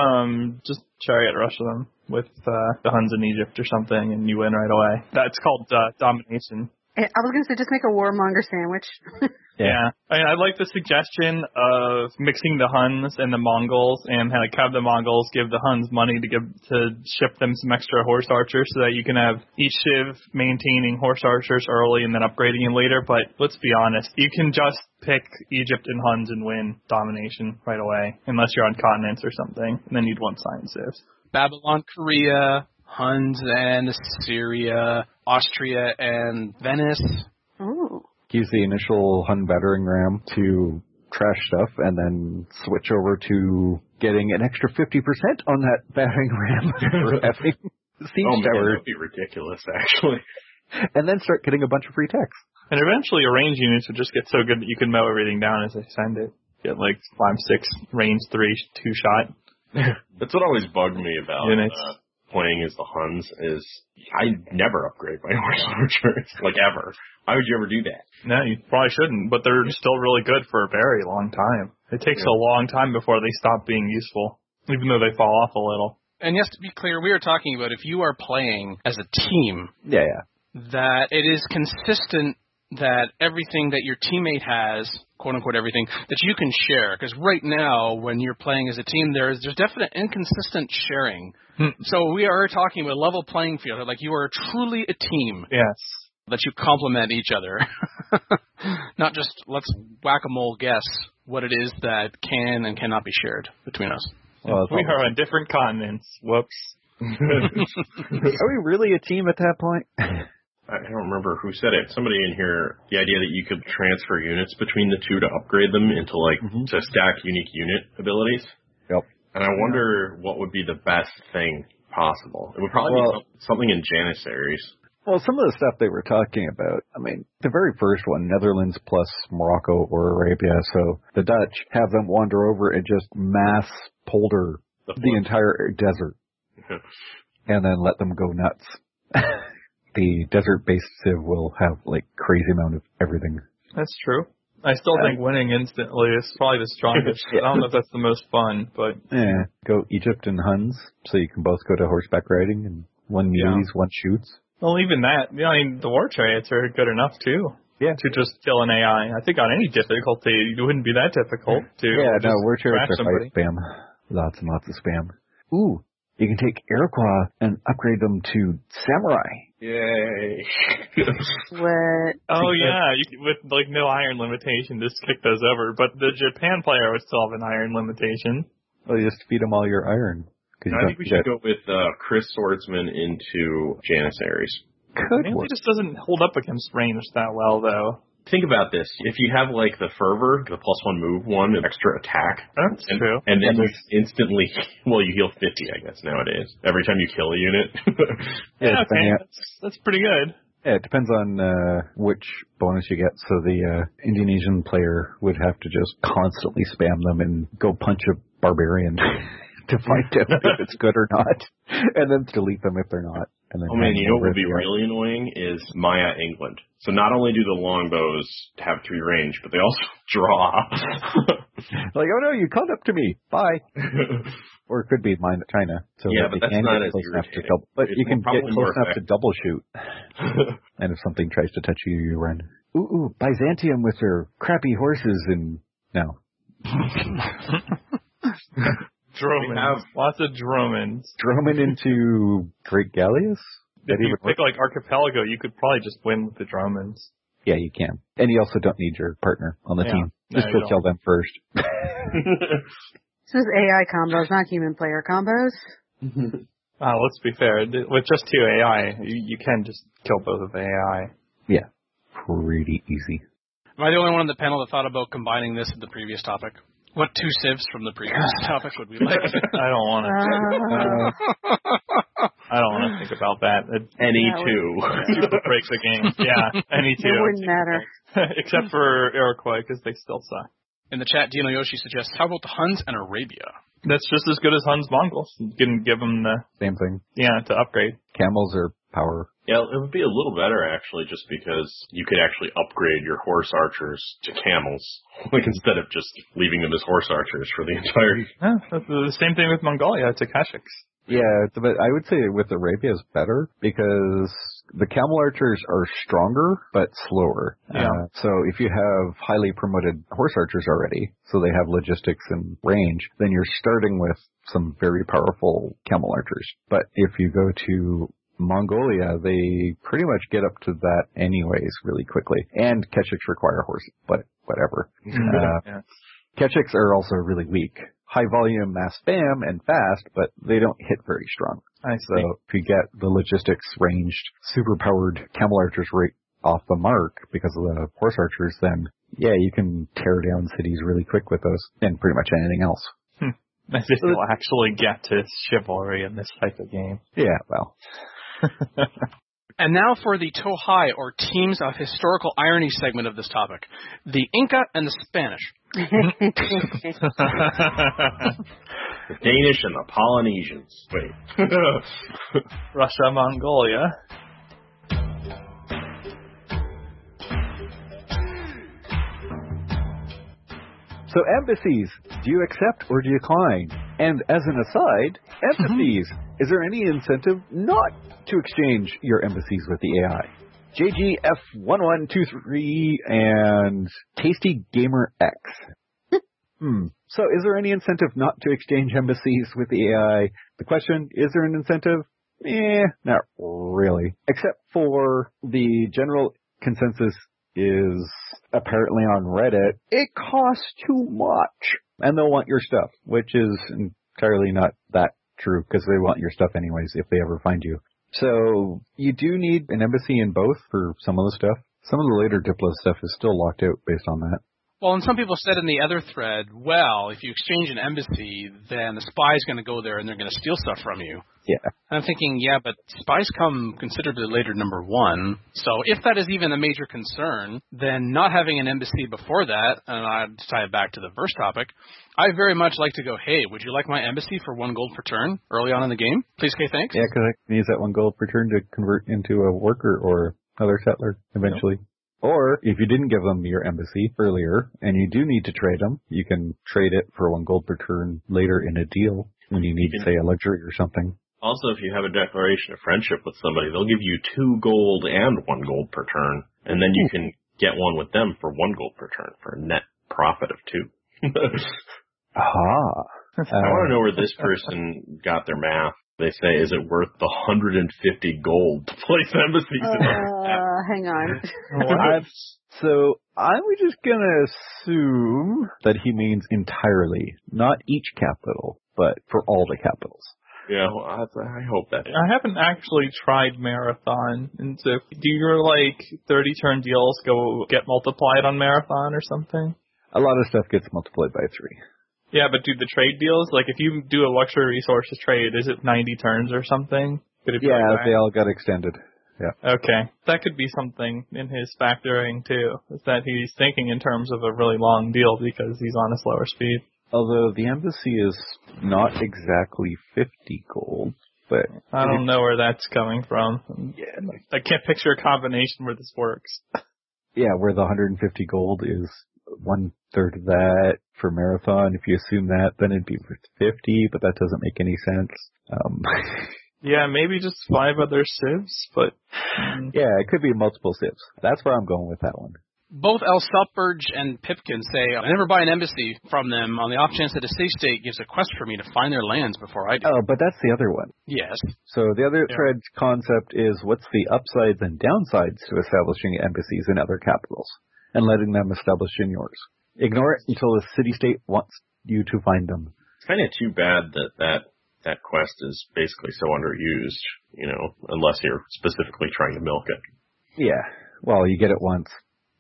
Um, just chariot rush them with uh, the Huns in Egypt or something, and you win right away. That's called uh, domination. I was going to say, just make a warmonger sandwich. Yeah, I, I like the suggestion of mixing the Huns and the Mongols, and like have the Mongols give the Huns money to give to ship them some extra horse archers, so that you can have each civ maintaining horse archers early and then upgrading them later. But let's be honest, you can just pick Egypt and Huns and win domination right away, unless you're on continents or something, and then you'd want science civs. Babylon, Korea, Huns and Assyria, Austria and Venice. Ooh. Use the initial Hun battering ram to trash stuff and then switch over to getting an extra fifty percent on that battering ram for having siege Oh man, that tower. would be ridiculous, actually. And then start getting a bunch of free techs. And eventually your range units would just get so good that you can mow everything down as they send it. Get like five, six, range three, two shot. That's what always bugged me about Units. uh, playing as the Huns is I never upgrade my horse archers, like ever. Why would you ever do that? No, you probably shouldn't, but they're still really good for a very long time. It takes Yeah. a long time before they stop being useful, even though they fall off a little. And yes, to be clear, we are talking about if you are playing as a team, Yeah, yeah. that it is consistent that everything that your teammate has, quote unquote everything, that you can share. Because right now, when you're playing as a team, there's there's definite inconsistent sharing. Hmm. So we are talking about a level playing field. Like you are truly a team Yes. that you complement each other. Not just let's whack-a-mole guess what it is that can and cannot be shared between us. Well, it's We all- are on different continents. Whoops. Are we really a team at that point? I don't remember who said it. Somebody in here, the idea that you could transfer units between the two to upgrade them into, like, mm-hmm. to stack unique unit abilities. Yep. And I wonder what would be the best thing possible. It would probably well, be something in Janissaries. Well, some of the stuff they were talking about, I mean, the very first one, Netherlands plus Morocco or Arabia, so the Dutch have them wander over and just mass polder the, the entire desert and then let them go nuts. The desert-based Civ will have, like, crazy amount of everything. That's true. I still uh, think winning instantly is probably the strongest. Yeah. I don't know if that's the most fun, but... Yeah, go Egypt and Huns, so you can both go to horseback riding, and one muleys, yeah. one shoots. Well, even that, you know, I mean, the war chariots are good enough, too. Yeah. To just kill an A I. I think on any difficulty, it wouldn't be that difficult to Yeah, no, war chariots are somebody. Spam. Lots and lots of spam. Ooh, you can take Iroquois and upgrade them to Samurai. Yay. What? Oh, yeah, you can, with, like, no iron limitation, just kick those over. But the Japan player would still have an iron limitation. Well, you just feed them all your iron. No, I think we should go with uh, Chris Swordsman into Janissaries. Could work. It just doesn't hold up against range that well, though. Think about this. If you have, like, the Fervor, the plus one move one, an extra attack. That's and, true. And then you instantly, well, you heal fifty, I guess, nowadays. Every time you kill a unit. yeah, okay. That's, that's pretty good. Yeah, it depends on uh, which bonus you get. So the uh, Indonesian player would have to just constantly spam them and go punch a barbarian to find out if it's good or not. And then delete them if they're not. And then oh man, you know what would be really annoying is Maya England. So not only do the longbows have three range, but they also draw. Like, oh no, you called up to me. Bye. Or it could be mine China. So yeah, that but that's not as irritating. Double, but it's you can get close enough to double shoot. And if something tries to touch you, you run. Ooh, ooh, Byzantium with their crappy horses and no. Droman. Have lots of Dromans. Droman into Great Gallius? If you pick like Archipelago, you could probably just win with the Dromans. Yeah, you can. And you also don't need your partner on the yeah. team. No, just go kill them first. This is A I combos, not human player combos. Uh, let's be fair. With just two A I, you, you can just kill both of the A I. Yeah, pretty easy. Am I the only one on the panel that thought about combining this with the previous topic? What two civs from the previous topic would we like? I don't want to. Uh, I don't want to think about that. Any two. Super break the game. Yeah, any two. It wouldn't matter. Except for Iroquois, because they still suck. In the chat, Dino Yoshi suggests, how about the Huns and Arabia? That's just as good as Huns Mongols. You can give them the... Same thing. Yeah, to upgrade. Camels are power. Yeah, it would be a little better, actually, just because you could actually upgrade your horse archers to camels, like instead of just leaving them as horse archers for the entire... Yeah, that's the same thing with Mongolia, to Kashyyyks. Yeah, but I would say with Arabia is better because the camel archers are stronger but slower. Yeah. Uh, so if you have highly promoted horse archers already, so they have logistics and range, then you're starting with some very powerful camel archers. But if you go to Mongolia, they pretty much get up to that anyways really quickly. And Kashyyyks require horses, but whatever. uh, yeah. Kashyyyks are also really weak. High volume, mass spam, and fast, but they don't hit very strong. I see. So if you get the logistics ranged, super powered camel archers right off the mark because of the horse archers, then yeah, you can tear down cities really quick with those and pretty much anything else. Hmm. I think you'll actually get to chivalry in this type of game. Yeah, well. And now for the Tohai, or Teams of Historical Irony segment of this topic. The Inca and the Spanish. The Danish and the Polynesians. Wait. Russia, Mongolia. So embassies, do you accept or decline? And as an aside, embassies, is there any incentive not to exchange your embassies with the A I? J G F one one two three and Tasty Gamer X. hmm. So is there any incentive not to exchange embassies with the A I? The question, is there an incentive? Eh, not really. Except for the general consensus is apparently on Reddit, it costs too much. And they'll want your stuff, which is entirely not that true, because they want your stuff anyways if they ever find you. So you do need an embassy in both for some of the stuff. Some of the later Diplo stuff is still locked out based on that. Well, and some people said in the other thread, well, if you exchange an embassy, then the spy's going to go there and they're going to steal stuff from you. Yeah. And I'm thinking, yeah, but spies come considerably later, number one. So if that is even a major concern, then not having an embassy before that, and I'd tie it back to the first topic, I very much like to go, hey, would you like my embassy for one gold per turn early on in the game? Please, okay, thanks. Yeah, because I can use that one gold per turn to convert into a worker or another settler eventually. Yep. Or, if you didn't give them your embassy earlier, and you do need to trade them, you can trade it for one gold per turn later in a deal, when you need, say, a luxury or something. Also, if you have a declaration of friendship with somebody, they'll give you two gold and one gold per turn, and then you can get one with them for one gold per turn, for a net profit of two. Aha. I want to know where this person got their math. They say, is it worth the one hundred fifty gold to place embassies uh, in our hang on. I'm, so I'm just going to assume that he means entirely, not each capital, but for all the capitals. Yeah, well, I, I hope that is. I haven't actually tried Marathon, and so do your, like, thirty-turn deals go get multiplied on Marathon or something? A lot of stuff gets multiplied by three. Yeah, but do the trade deals, like if you do a luxury resources trade, is it ninety turns or something? Could it be yeah, like they all got extended. Yeah. Okay. That could be something in his factoring too, is that he's thinking in terms of a really long deal because he's on a slower speed. Although the embassy is not exactly fifty gold, but... I don't know where that's coming from. Yeah, like, I can't picture a combination where this works. Yeah, where the one hundred fifty gold is one third of that for Marathon. If you assume that, then it'd be fifty, but that doesn't make any sense. Um, yeah, maybe just five other civs, but... Um, yeah, it could be multiple civs. That's where I'm going with that one. Both El Saltburg and Pipkin say, I never buy an embassy from them on the off chance that a city-state gives a quest for me to find their lands before I do. Oh, but that's the other one. Yes. So the other yeah. thread concept is what's the upsides and downsides to establishing embassies in other capitals and letting them establish in yours. Ignore it until the city-state wants you to find them. It's kind of too bad that that, that quest is basically so underused, you know, unless you're specifically trying to milk it. Yeah. Well, you get it once.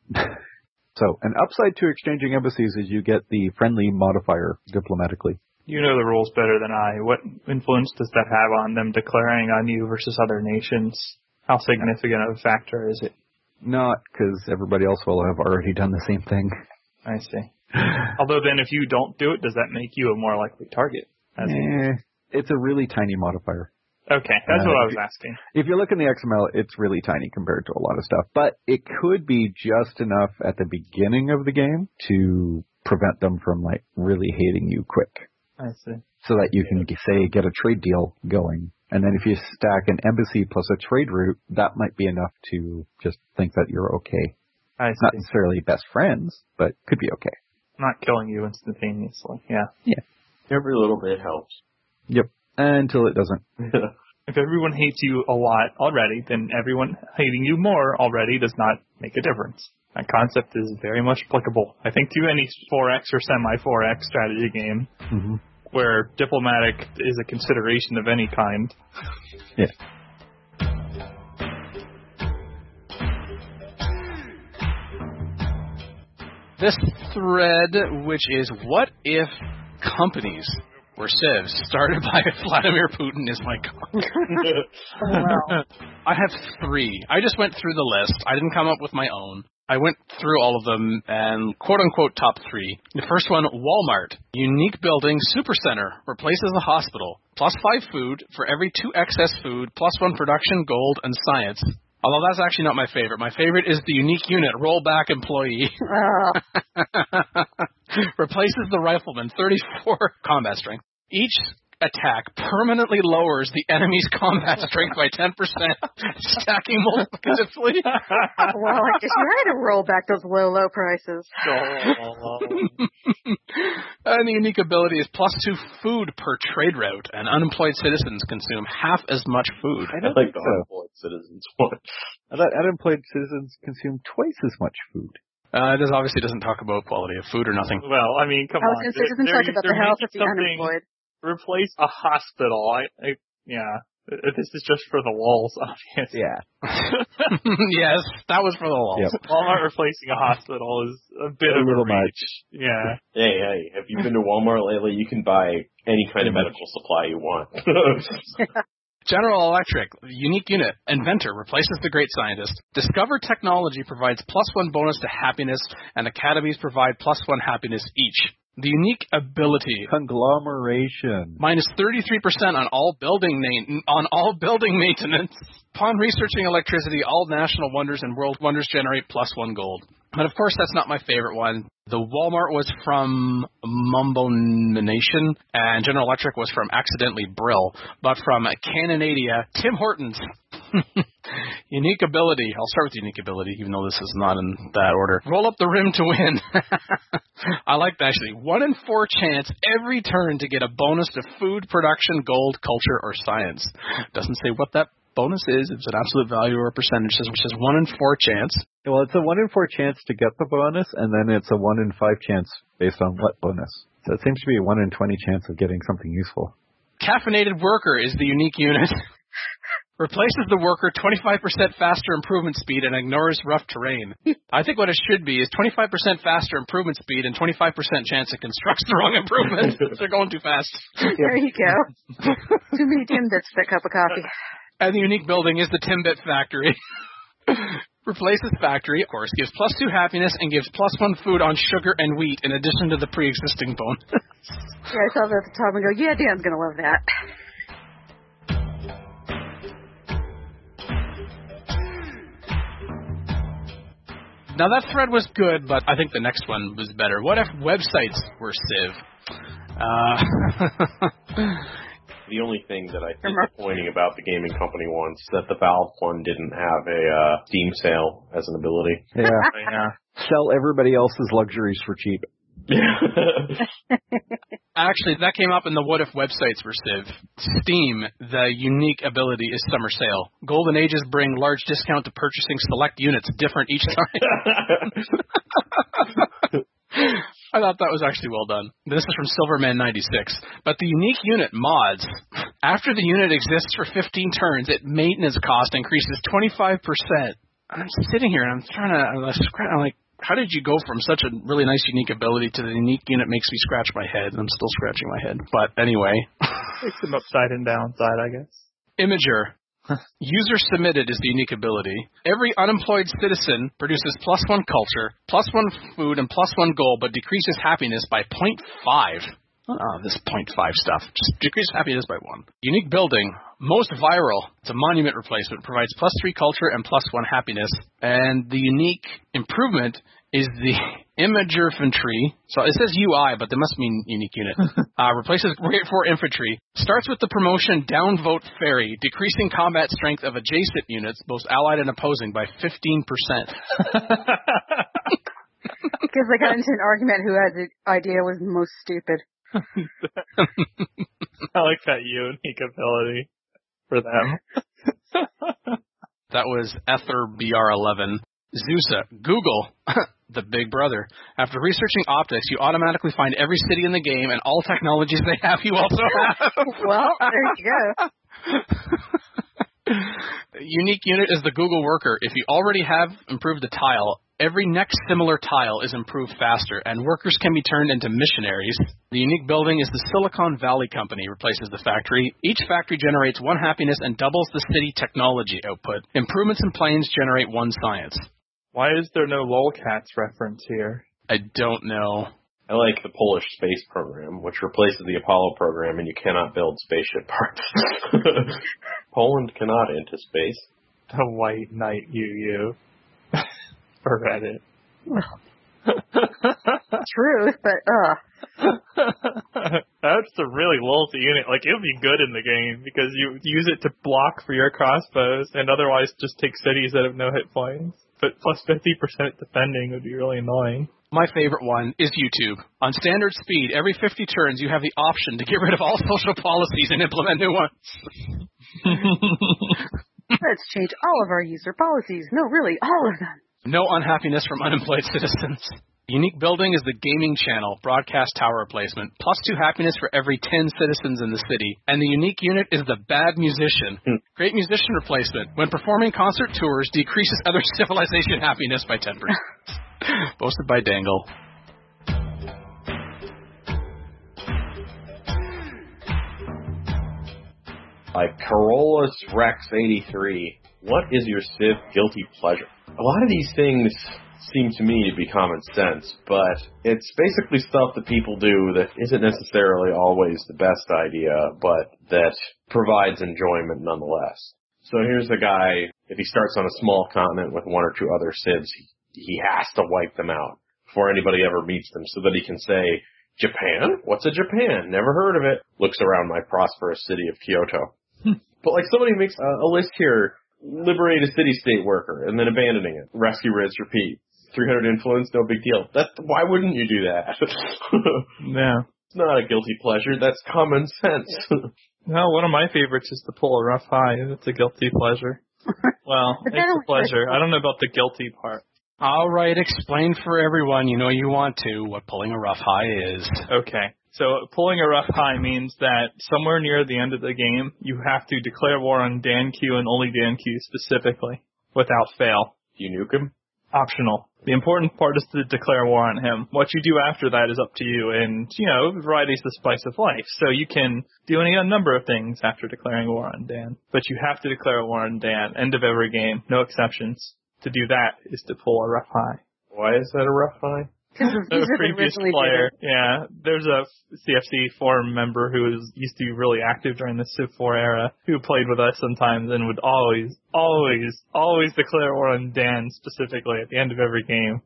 So, an upside to exchanging embassies is you get the friendly modifier diplomatically. You know the rules better than I. What influence does that have on them declaring on you versus other nations? How significant of a factor is it? Not, because everybody else will have already done the same thing. I see. Although then if you don't do it, does that make you a more likely target? Eh, it's a really tiny modifier. Okay, that's uh, what I was asking. If you look in the X M L, it's really tiny compared to a lot of stuff. But it could be just enough at the beginning of the game to prevent them from, like, really hating you quick. I see. So that you can, say, get a trade deal going. And then if you stack an embassy plus a trade route, that might be enough to just think that you're okay. I see. Not necessarily best friends, but could be okay. Not killing you instantaneously, yeah. Yeah. Every little bit helps. Yep. Until it doesn't. If everyone hates you a lot already, then everyone hating you more already does not make a difference. That concept is very much applicable, I think, to any four X or semi four X strategy game mm-hmm. where diplomatic is a consideration of any kind. Yeah. This thread, which is what if companies were civs started by Vladimir Putin, is my comment. Oh, wow. I have three. I just went through the list. I didn't come up with my own. I went through all of them and quote-unquote top three. The first one, Walmart. Unique building, supercenter, replaces a hospital. Plus five food for every two excess food, plus one production, gold, and science. Although that's actually not my favorite. My favorite is the unique unit, rollback employee. Oh. Replaces the rifleman, thirty-four combat strength. Each attack permanently lowers the enemy's combat strength by ten percent, stacking multiplicatively. Well, I guess you had to roll back those low, low prices. And the unique ability is plus two food per trade route, and unemployed citizens consume half as much food. I don't like think the so. unemployed citizens one. I thought unemployed citizens consume twice as much food. Uh, it obviously doesn't talk about quality of food or nothing. Well, I mean, come I was on. going to say, it doesn't They're- talk about they're the health of making the something- unemployed. replace a hospital. I, I yeah. This is just for the walls, obviously. Yeah. Yes, that was for the walls. Yep. Walmart replacing a hospital is a bit A of little a reach. Yeah. Hey, hey, have you been to Walmart lately? You can buy any kind of medical supply you want. General Electric, unique unit, inventor, replaces the great scientist. Discover Technology provides plus one bonus to happiness, and academies provide plus one happiness each. The unique ability, Conglomeration. minus thirty-three percent on all building ma- on all building maintenance. Upon researching electricity, all national wonders and world wonders generate plus one gold. But of course, that's not my favorite one. The Walmart was from Mumbo Nation, and General Electric was from Accidentally Brill. But from Canonadia, Tim Hortons. Unique ability. I'll start with unique ability, even though this is not in that order. Roll up the rim to win. I like that, actually. One in four chance every turn to get a bonus to food, production, gold, culture, or science. Doesn't say what that bonus is. It's an absolute value or a percentage. It says one in four chance. Well, it's a one in four chance to get the bonus, and then it's a one in five chance based on what bonus. So it seems to be a one in twenty chance of getting something useful. Caffeinated Worker is the unique unit. Replaces the worker twenty-five percent faster improvement speed and ignores rough terrain. I think what it should be is twenty-five percent faster improvement speed and twenty-five percent chance it constructs the wrong improvement. They're going too fast. There you go. Too many Timbits for a cup of coffee. And the unique building is the Timbit Factory. Replaces factory, of course, gives plus two happiness and gives plus one food on sugar and wheat in addition to the pre-existing bonus. Yeah, I saw that at the top and go, yeah, Dan's going to love that. Now, that thread was good, but I think the next one was better. What if websites were Civ? Uh, the only thing that I think disappointing about the gaming company once that the Valve one didn't have a uh, Steam sale as an ability. Yeah. Yeah. Sell everybody else's luxuries for cheap. Actually, that came up in the What If websites were Civ. Steam, the unique ability is Summer Sale. Golden Ages bring large discount to purchasing select units, different each time. I thought that was actually well done. This is from Silverman ninety-six. But the unique unit mods, after the unit exists for fifteen turns, its maintenance cost increases twenty-five percent. I'm sitting here and I'm trying to, I'm like, how did you go from such a really nice unique ability to the unique unit makes me scratch my head? I'm still scratching my head. But anyway. It's some upside and downside, I guess. Imager. User submitted is the unique ability. Every unemployed citizen produces plus one culture, plus one food, and plus one gold, but decreases happiness by zero point five. Oh, this zero point five stuff. Just decreases happiness by one. Unique building. Most viral. It's a monument replacement. Provides plus three culture and plus one happiness. And the unique improvement is the Imager Infantry. So it says U I, but they must mean unique unit. uh, replaces Grade four Infantry. Starts with the promotion Downvote Ferry, decreasing combat strength of adjacent units, both allied and opposing, by fifteen percent. Because they got into an argument who had the idea was most stupid. I like that unique ability for them. That was Ether B R eleven. Zusa, Google, the big brother. After researching optics, you automatically find every city in the game and all technologies they have you also have. Well, there you go. Unique unit is the Google worker. If you already have improved the tile, every next similar tile is improved faster, and workers can be turned into missionaries. The unique building is the Silicon Valley Company, replaces the factory. Each factory generates one happiness and doubles the city technology output. Improvements in planes generate one science. Why is there no Lolcats reference here? I don't know. I like the Polish space program, which replaces the Apollo program, and you cannot build spaceship parts. Poland cannot into space. The White Knight U U. For Reddit. Truth, but uh. That's a really lousy unit. Like, it would be good in the game because you use it to block for your crossbows and otherwise just take cities that have no hit points. But plus fifty percent defending would be really annoying. My favorite one is YouTube. On standard speed, every fifty turns, you have the option to get rid of all social policies and implement new ones. Let's change all of our user policies. No, really, all of them. No unhappiness from unemployed citizens. Unique building is the gaming channel, broadcast tower replacement, plus two happiness for every ten citizens in the city. And the unique unit is the bad musician. Hmm. Great musician replacement. When performing concert tours, decreases other civilization happiness by ten percent. Posted by Dangle. Like Carolus Rex eighty-three. What is your Civ guilty pleasure? A lot of these things seem to me to be common sense, but it's basically stuff that people do that isn't necessarily always the best idea, but that provides enjoyment nonetheless. So here's a guy, if he starts on a small continent with one or two other civs, he, he has to wipe them out before anybody ever meets them so that he can say, Japan? What's a Japan? Never heard of it. Looks around my prosperous city of Kyoto. But like somebody makes a, a list here, liberate a city-state worker and then abandoning it. Rescue, rinse, repeat. three hundred influence, no big deal. That's, why wouldn't you do that? No. It's not a guilty pleasure. That's common sense. No, one of my favorites is to pull a rough high. It's a guilty pleasure. Well, it's a pleasure. I don't know about the guilty part. All right, explain for everyone, you know you want to, what pulling a rough high is. Okay. So pulling a rough high means that somewhere near the end of the game, you have to declare war on Dan Q and only Dan Q specifically, without fail. You nuke him? Optional. The important part is to declare war on him. What you do after that is up to you, and, you know, variety's the spice of life. So you can do any a number of things after declaring war on Dan. But you have to declare war on Dan. End of every game. No exceptions. To do that is to pull a rough high. Why is that a rough high? The previous player, yeah. There's a C F C forum member who was, used to be really active during the Civ four era, who played with us sometimes and would always, always, always declare war on Dan specifically at the end of every game.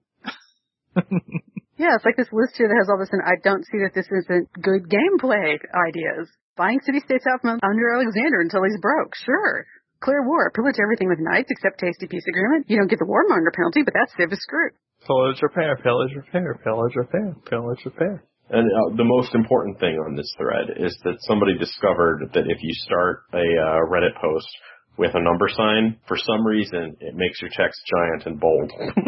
Yeah, it's like this list here that has all this, and I don't see that this isn't good gameplay ideas. Buying city-states out from under Alexander until he's broke, sure. Clear war, pillage everything with knights except tasty peace agreement. You don't get the warmonger penalty, but that Civ is screwed. Pillage, repair, pillage, repair, pillage, repair, pillage, repair. And uh, the most important thing on this thread is that somebody discovered that if you start a uh, Reddit post with a number sign, for some reason, it makes your text giant and bold.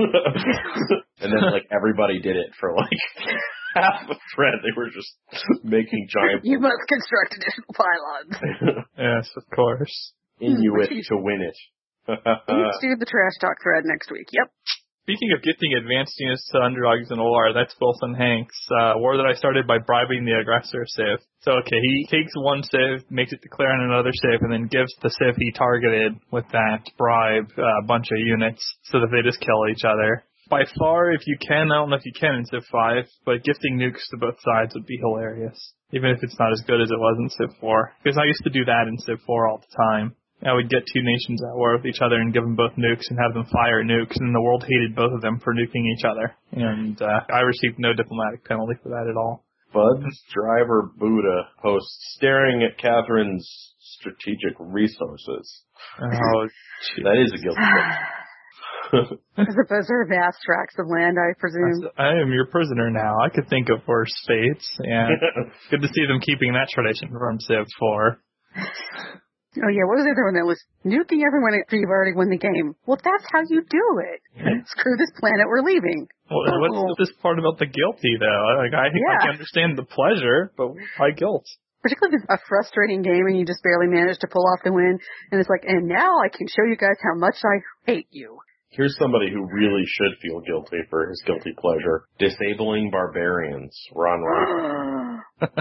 And then, like, everybody did it for, like, half the thread. They were just making giant... You must construct additional pylons. Yes, of course. Inuit to win it. Let's do the trash talk thread next week. Yep. Speaking of gifting advanced units to underdogs in war, that's Wilson Hanks. Uh, war that I started by bribing the aggressor Civ. So, okay, he takes one Civ, makes it declare on another Civ, and then gives the Civ he targeted with that bribe uh, a bunch of units so that they just kill each other. By far, if you can, I don't know if you can in Civ five, but gifting nukes to both sides would be hilarious. Even if it's not as good as it was in Civ four. Because I used to do that in Civ four all the time. I would get two nations at war with each other and give them both nukes and have them fire nukes, and the world hated both of them for nuking each other. And uh, I received no diplomatic penalty for that at all. Bud's driver Buddha posts staring at Catherine's strategic resources. Oh, that is a guilty pleasure. As opposed to her vast tracts of land, I presume. I am your prisoner now. I could think of worse fates, and good to see them keeping that tradition from Civ four. Oh, yeah, what was the other one that was nuking everyone after you've already won the game? Well, that's how you do it. Screw this planet, we're leaving. Well, what's oh. this part about the guilty, though? Like, I, yeah. I can understand the pleasure, but why guilt? Particularly if it's a frustrating game and you just barely managed to pull off the win, and it's like, and now I can show you guys how much I hate you. Here's somebody who really should feel guilty for his guilty pleasure. Disabling barbarians. Ron Ron.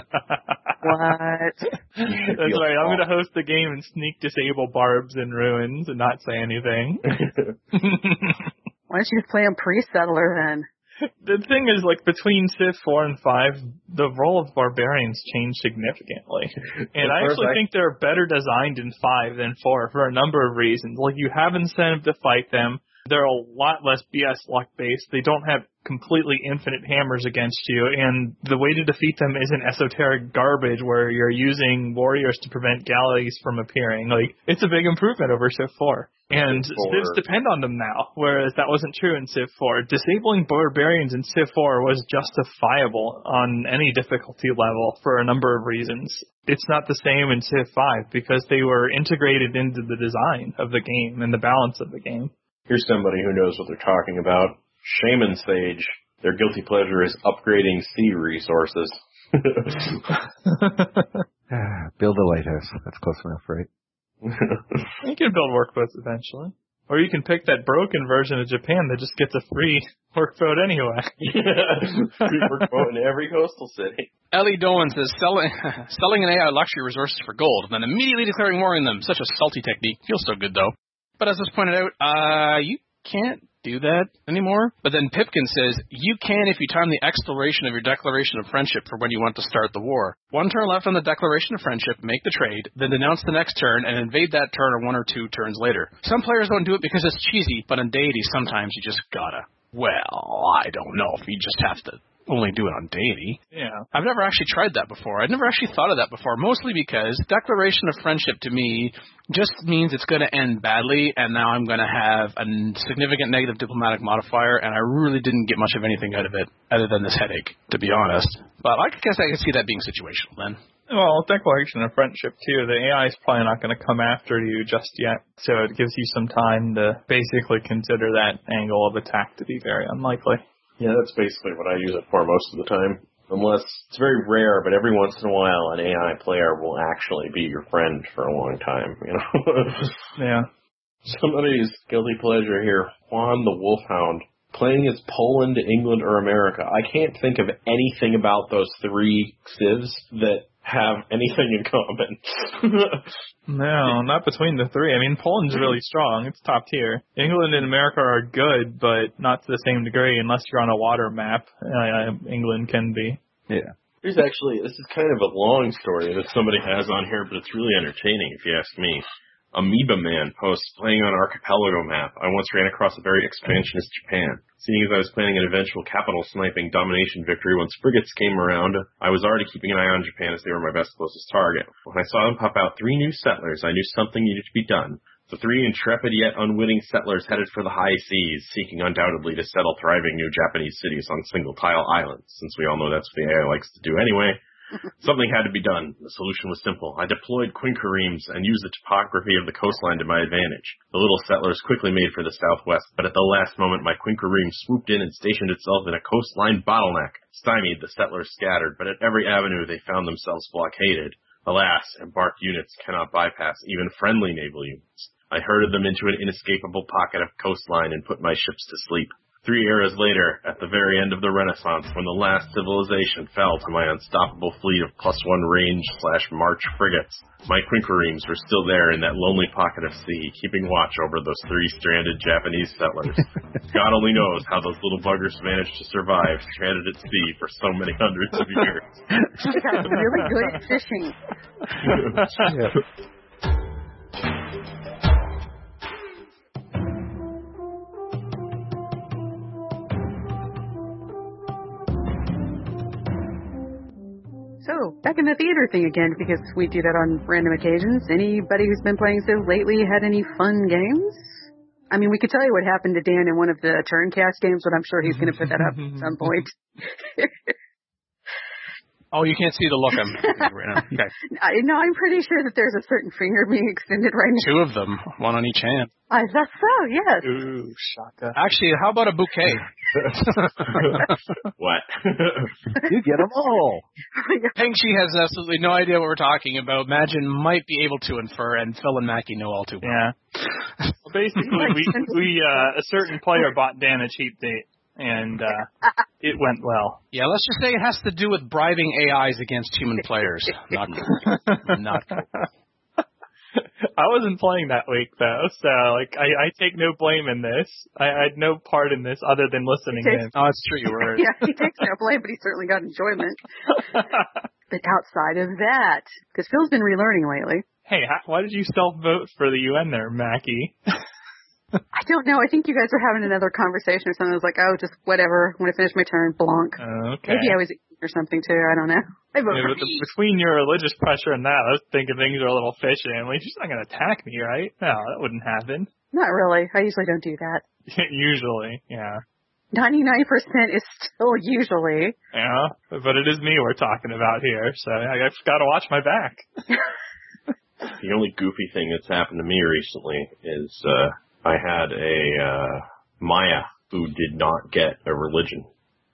What? That's right. I'm going to host the game and sneak disable barbs and ruins and not say anything. Why don't you just play on pre-settler then? The thing is, like, between Civ four and five, the role of barbarians changed significantly. And I actually I... think they're better designed in five than four for a number of reasons. Like, you have incentive to fight them. They're a lot less B S luck-based. They don't have completely infinite hammers against you, and the way to defeat them isn't esoteric garbage where you're using warriors to prevent galleys from appearing. Like, it's a big improvement over Civ four. And Civs depend on them now, whereas that wasn't true in Civ four. Disabling barbarians in Civ four was justifiable on any difficulty level for a number of reasons. It's not the same in Civ five because they were integrated into the design of the game and the balance of the game. Here's somebody who knows what they're talking about. Shaman Sage. Their guilty pleasure is upgrading sea resources. Build a lighthouse. That's close enough, right? You can build workboats eventually. Or you can pick that broken version of Japan that just gets a free workboat anyway. Free workboat in every coastal city. Ellie Dolan says, selling, selling an A I luxury resources for gold, then immediately declaring war on them. Such a salty technique. Feels so good, though. But as was pointed out, uh, you can't do that anymore. But then Pipkin says, you can if you time the expiration of your declaration of friendship for when you want to start the war. One turn left on the declaration of friendship, make the trade, then denounce the next turn and invade that turn or one or two turns later. Some players don't do it because it's cheesy, but in Deity sometimes you just gotta. Well, I don't know if you just have to only do it on Deity. Yeah. I've never actually tried that before. I'd never actually thought of that before, mostly because declaration of friendship to me just means it's going to end badly, and now I'm going to have a significant negative diplomatic modifier, and I really didn't get much of anything out of it other than this headache, to be honest. But I guess I can see that being situational then. Well, declaration of friendship, too. The A I is probably not going to come after you just yet, so it gives you some time to basically consider that angle of attack to be very unlikely. Yeah, that's basically what I use it for most of the time. Unless it's very rare, but every once in a while an A I player will actually be your friend for a long time, you know? Yeah. Somebody's guilty pleasure here, Juan the Wolfhound, playing as Poland, England, or America. I can't think of anything about those three civs that have anything in common. No, not between the three. I mean, Poland's really strong. It's top tier. England and America are good, but not to the same degree unless you're on a water map. Uh, England can be. Yeah. There's actually, this is kind of a long story that somebody has on here, but it's really entertaining if you ask me. Amoeba Man posts, playing on Archipelago map. I once ran across a very expansionist Japan. Seeing as I was planning an eventual capital sniping domination victory once frigates came around, I was already keeping an eye on Japan as they were my best closest target. When I saw them pop out three new settlers, I knew something needed to be done. The three intrepid yet unwitting settlers headed for the high seas, seeking undoubtedly to settle thriving new Japanese cities on single-tile islands, since we all know that's what the A I likes to do anyway. Something had to be done. The solution was simple. I deployed quinqueremes and used the topography of the coastline to my advantage. The little settlers quickly made for the southwest, but at the last moment my quinquereme swooped in and stationed itself in a coastline bottleneck. Stymied, the settlers scattered, but at every avenue they found themselves blockaded. Alas, embarked units cannot bypass even friendly naval units. I herded them into an inescapable pocket of coastline and put my ships to sleep. Three eras later, at the very end of the Renaissance, when the last civilization fell to my unstoppable fleet of plus one range slash march frigates, my quinqueremes were still there in that lonely pocket of sea, keeping watch over those three stranded Japanese settlers. God only knows how those little buggers managed to survive stranded at sea for so many hundreds of years. They got really good fishing. Yeah. So, back in the theater thing again, because we do that on random occasions. Anybody who's been playing Civ lately had any fun games? I mean, we could tell you what happened to Dan in one of the Turncast games, but I'm sure he's going to put that up at some point. Oh, you can't see the look I'm right now. Okay. I, no, I'm pretty sure that there's a certain finger being extended right now. Two of them, one on each hand. I thought so, yes. Ooh, shaka. Actually, how about a bouquet? What? You get them all. Peng Shi has absolutely no idea what we're talking about. Magin might be able to infer, and Phil and Mackie know all too well. Yeah. Well, basically, we, we uh, a certain player bought Dan a cheap date, and uh, it went well. Yeah, let's just say it has to do with bribing A Is against human players. Not cool. Not cool. I wasn't playing that week, though, so like I, I take no blame in this. I, I had no part in this other than listening takes, in. Oh, it's true, you were. Yeah, he takes no blame, but he certainly got enjoyment. But outside of that, because Phil's been relearning lately. Hey, how, why did you self-vote for the U N there, Mackie? I don't know. I think you guys were having another conversation or something. I was like, oh, just whatever. When I finish my turn, blanc. Okay. Maybe I was eating or something, too. I don't know. I vote Yeah, for but the, me. between your religious pressure and that, I was thinking things are a little fishy. I'm like, she's not going to attack me, right? No, that wouldn't happen. Not really. I usually don't do that. Usually, yeah. ninety-nine percent is still usually. Yeah, but it is me we're talking about here, so I just got to watch my back. The only goofy thing that's happened to me recently is uh, I had a uh, Maya who did not get a religion.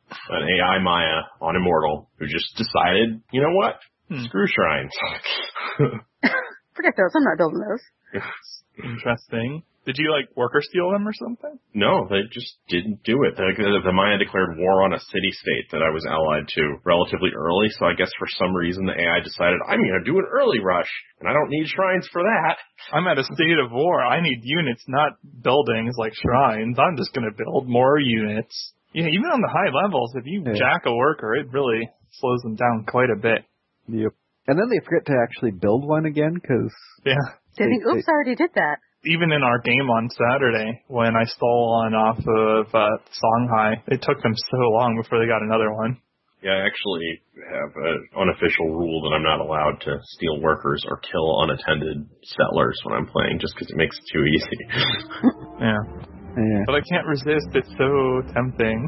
an A I Maya on Immortal who just decided, you know what? Hmm. Screw shrines. Forget those. I'm not building those. Interesting. Did you, like, worker steal them or something? No, they just didn't do it. The, the Maya declared war on a city-state that I was allied to relatively early, so I guess for some reason the A I decided, I'm going to do an early rush, and I don't need shrines for that. I'm at a state of war. I need units, not buildings like shrines. I'm just going to build more units. Yeah, even on the high levels, if you yeah. jack a worker, it really slows them down quite a bit. Yep. And then they forget to actually build one again, because... Yeah. They, they think, oops, I already did that. Even in our game on Saturday, when I stole one off of uh, Songhai, it took them so long before they got another one. Yeah, I actually have an unofficial rule that I'm not allowed to steal workers or kill unattended settlers when I'm playing, just because it makes it too easy. yeah. yeah. But I can't resist. It's so tempting.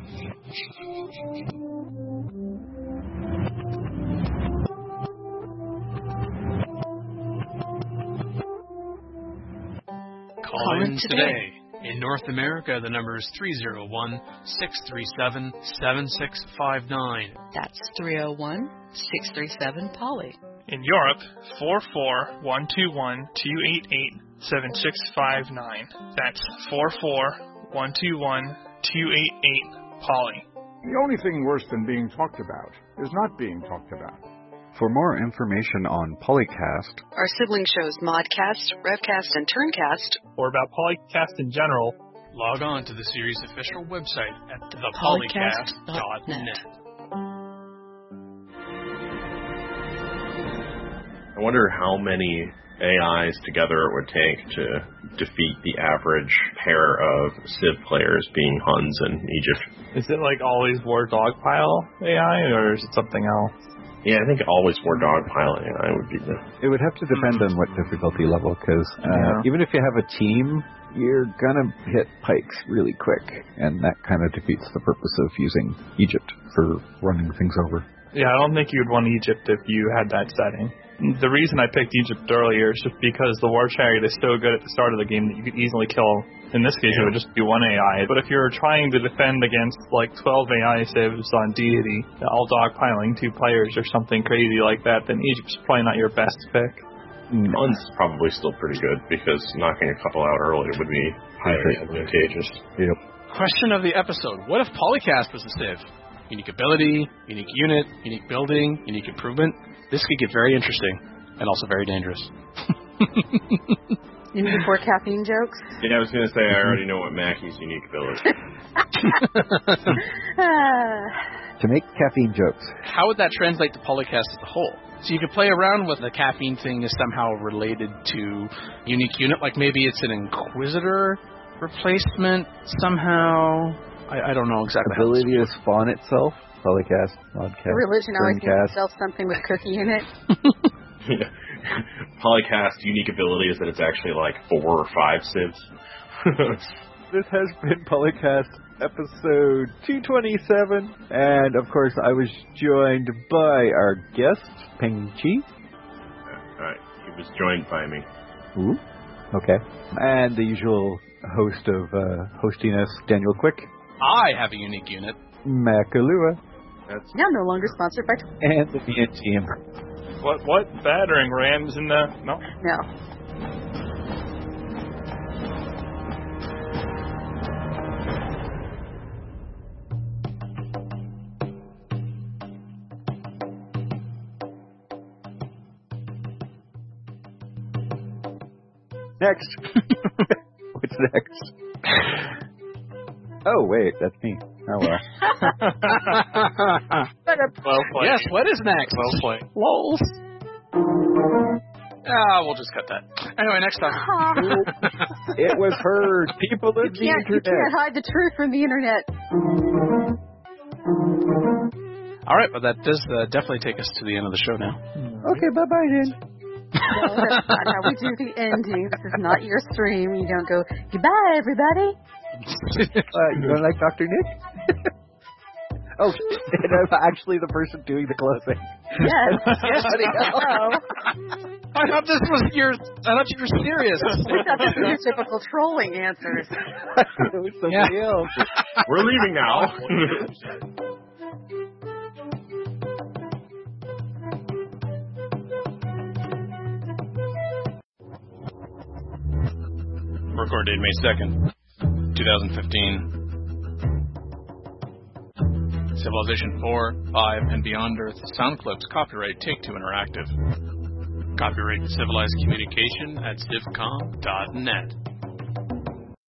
Call in today. In North America, the number is three oh one, six three seven, seven six five nine. That's three oh one, six three seven, Polly. In Europe, four four, one two one, two eight eight, seven six five nine. That's four four, one two one, two eight eight, Polly. The only thing worse than being talked about is not being talked about. For more information on Polycast, our sibling shows Modcast, Revcast, and Turncast, or about Polycast in general, log on to the series' official website at the polycast dot net. I wonder how many A Is together it would take to defeat the average pair of Civ players, being Huns in Egypt. Is it like always War Dogpile A I, or is it something else? Yeah, I think always War Dogpile A I would be the... It would have to depend on what difficulty level, because uh, yeah. even if you have a team, you're going to hit pikes really quick, and that kind of defeats the purpose of using Egypt for running things over. Yeah, I don't think you would want Egypt if you had that setting. The reason I picked Egypt earlier is just because the War Chariot is so good at the start of the game that you could easily kill. In this case, yeah. it would just be one A I. But if you're trying to defend against like twelve A I civs on Deity, all dogpiling two players or something crazy like that, then Egypt's probably not your best pick. Huns is probably still pretty good, because knocking a couple out early would be highly advantageous. Yep. Question of the episode. What if Polycast was a Civ? Unique ability, unique unit, unique building, unique improvement. This could get very interesting, and also very dangerous. You need more caffeine jokes? Yeah, I was going to say, I already know what Mackey's unique ability is. To make caffeine jokes. How would that translate to Polycast as a whole? So you could play around with the caffeine thing is somehow related to unique unit, like maybe it's an Inquisitor replacement somehow. I, I don't know exactly. Ability to spawn itself. Polycast, Modcast, Religion always Turncast. needs itself something with cookie in it. Yeah. Polycast unique ability is that it's actually like four or five civs. This has been Polycast episode two twenty-seven, and of course I was joined by our guest, Peng Chi. Alright, he was joined by me. Ooh, okay. And the usual host of uh, hosting us, Daniel Quick. I have a unique unit. Makalua. That's now no longer sponsored by... And the B N team. What, what? Battering rams in the... No? No. Next. What's next? Oh, wait, that's me. Oh, well. Well played. Yes, what is next? Well played. Lols. Ah, we'll just cut that. Anyway, next time. It was heard. People of you the can't, internet. You can't hide the truth from the internet. All right, but that does uh, definitely take us to the end of the show now. Okay, bye-bye then. No, that's not how we do the ending. This is not your stream. You don't go, goodbye, everybody. uh, you don't like Doctor Nick? Oh, and I'm actually the person doing the closing. Yes. Yes, Hello. I thought this was your. I thought you were serious. I thought this was your typical trolling answers. It was somebody Yeah. else. We're leaving now. Recorded May second, twenty fifteen. Civilization four, five, and Beyond Earth sound clips. Copyright Take-Two Interactive. Copyright Civilized Communication at civcom dot net.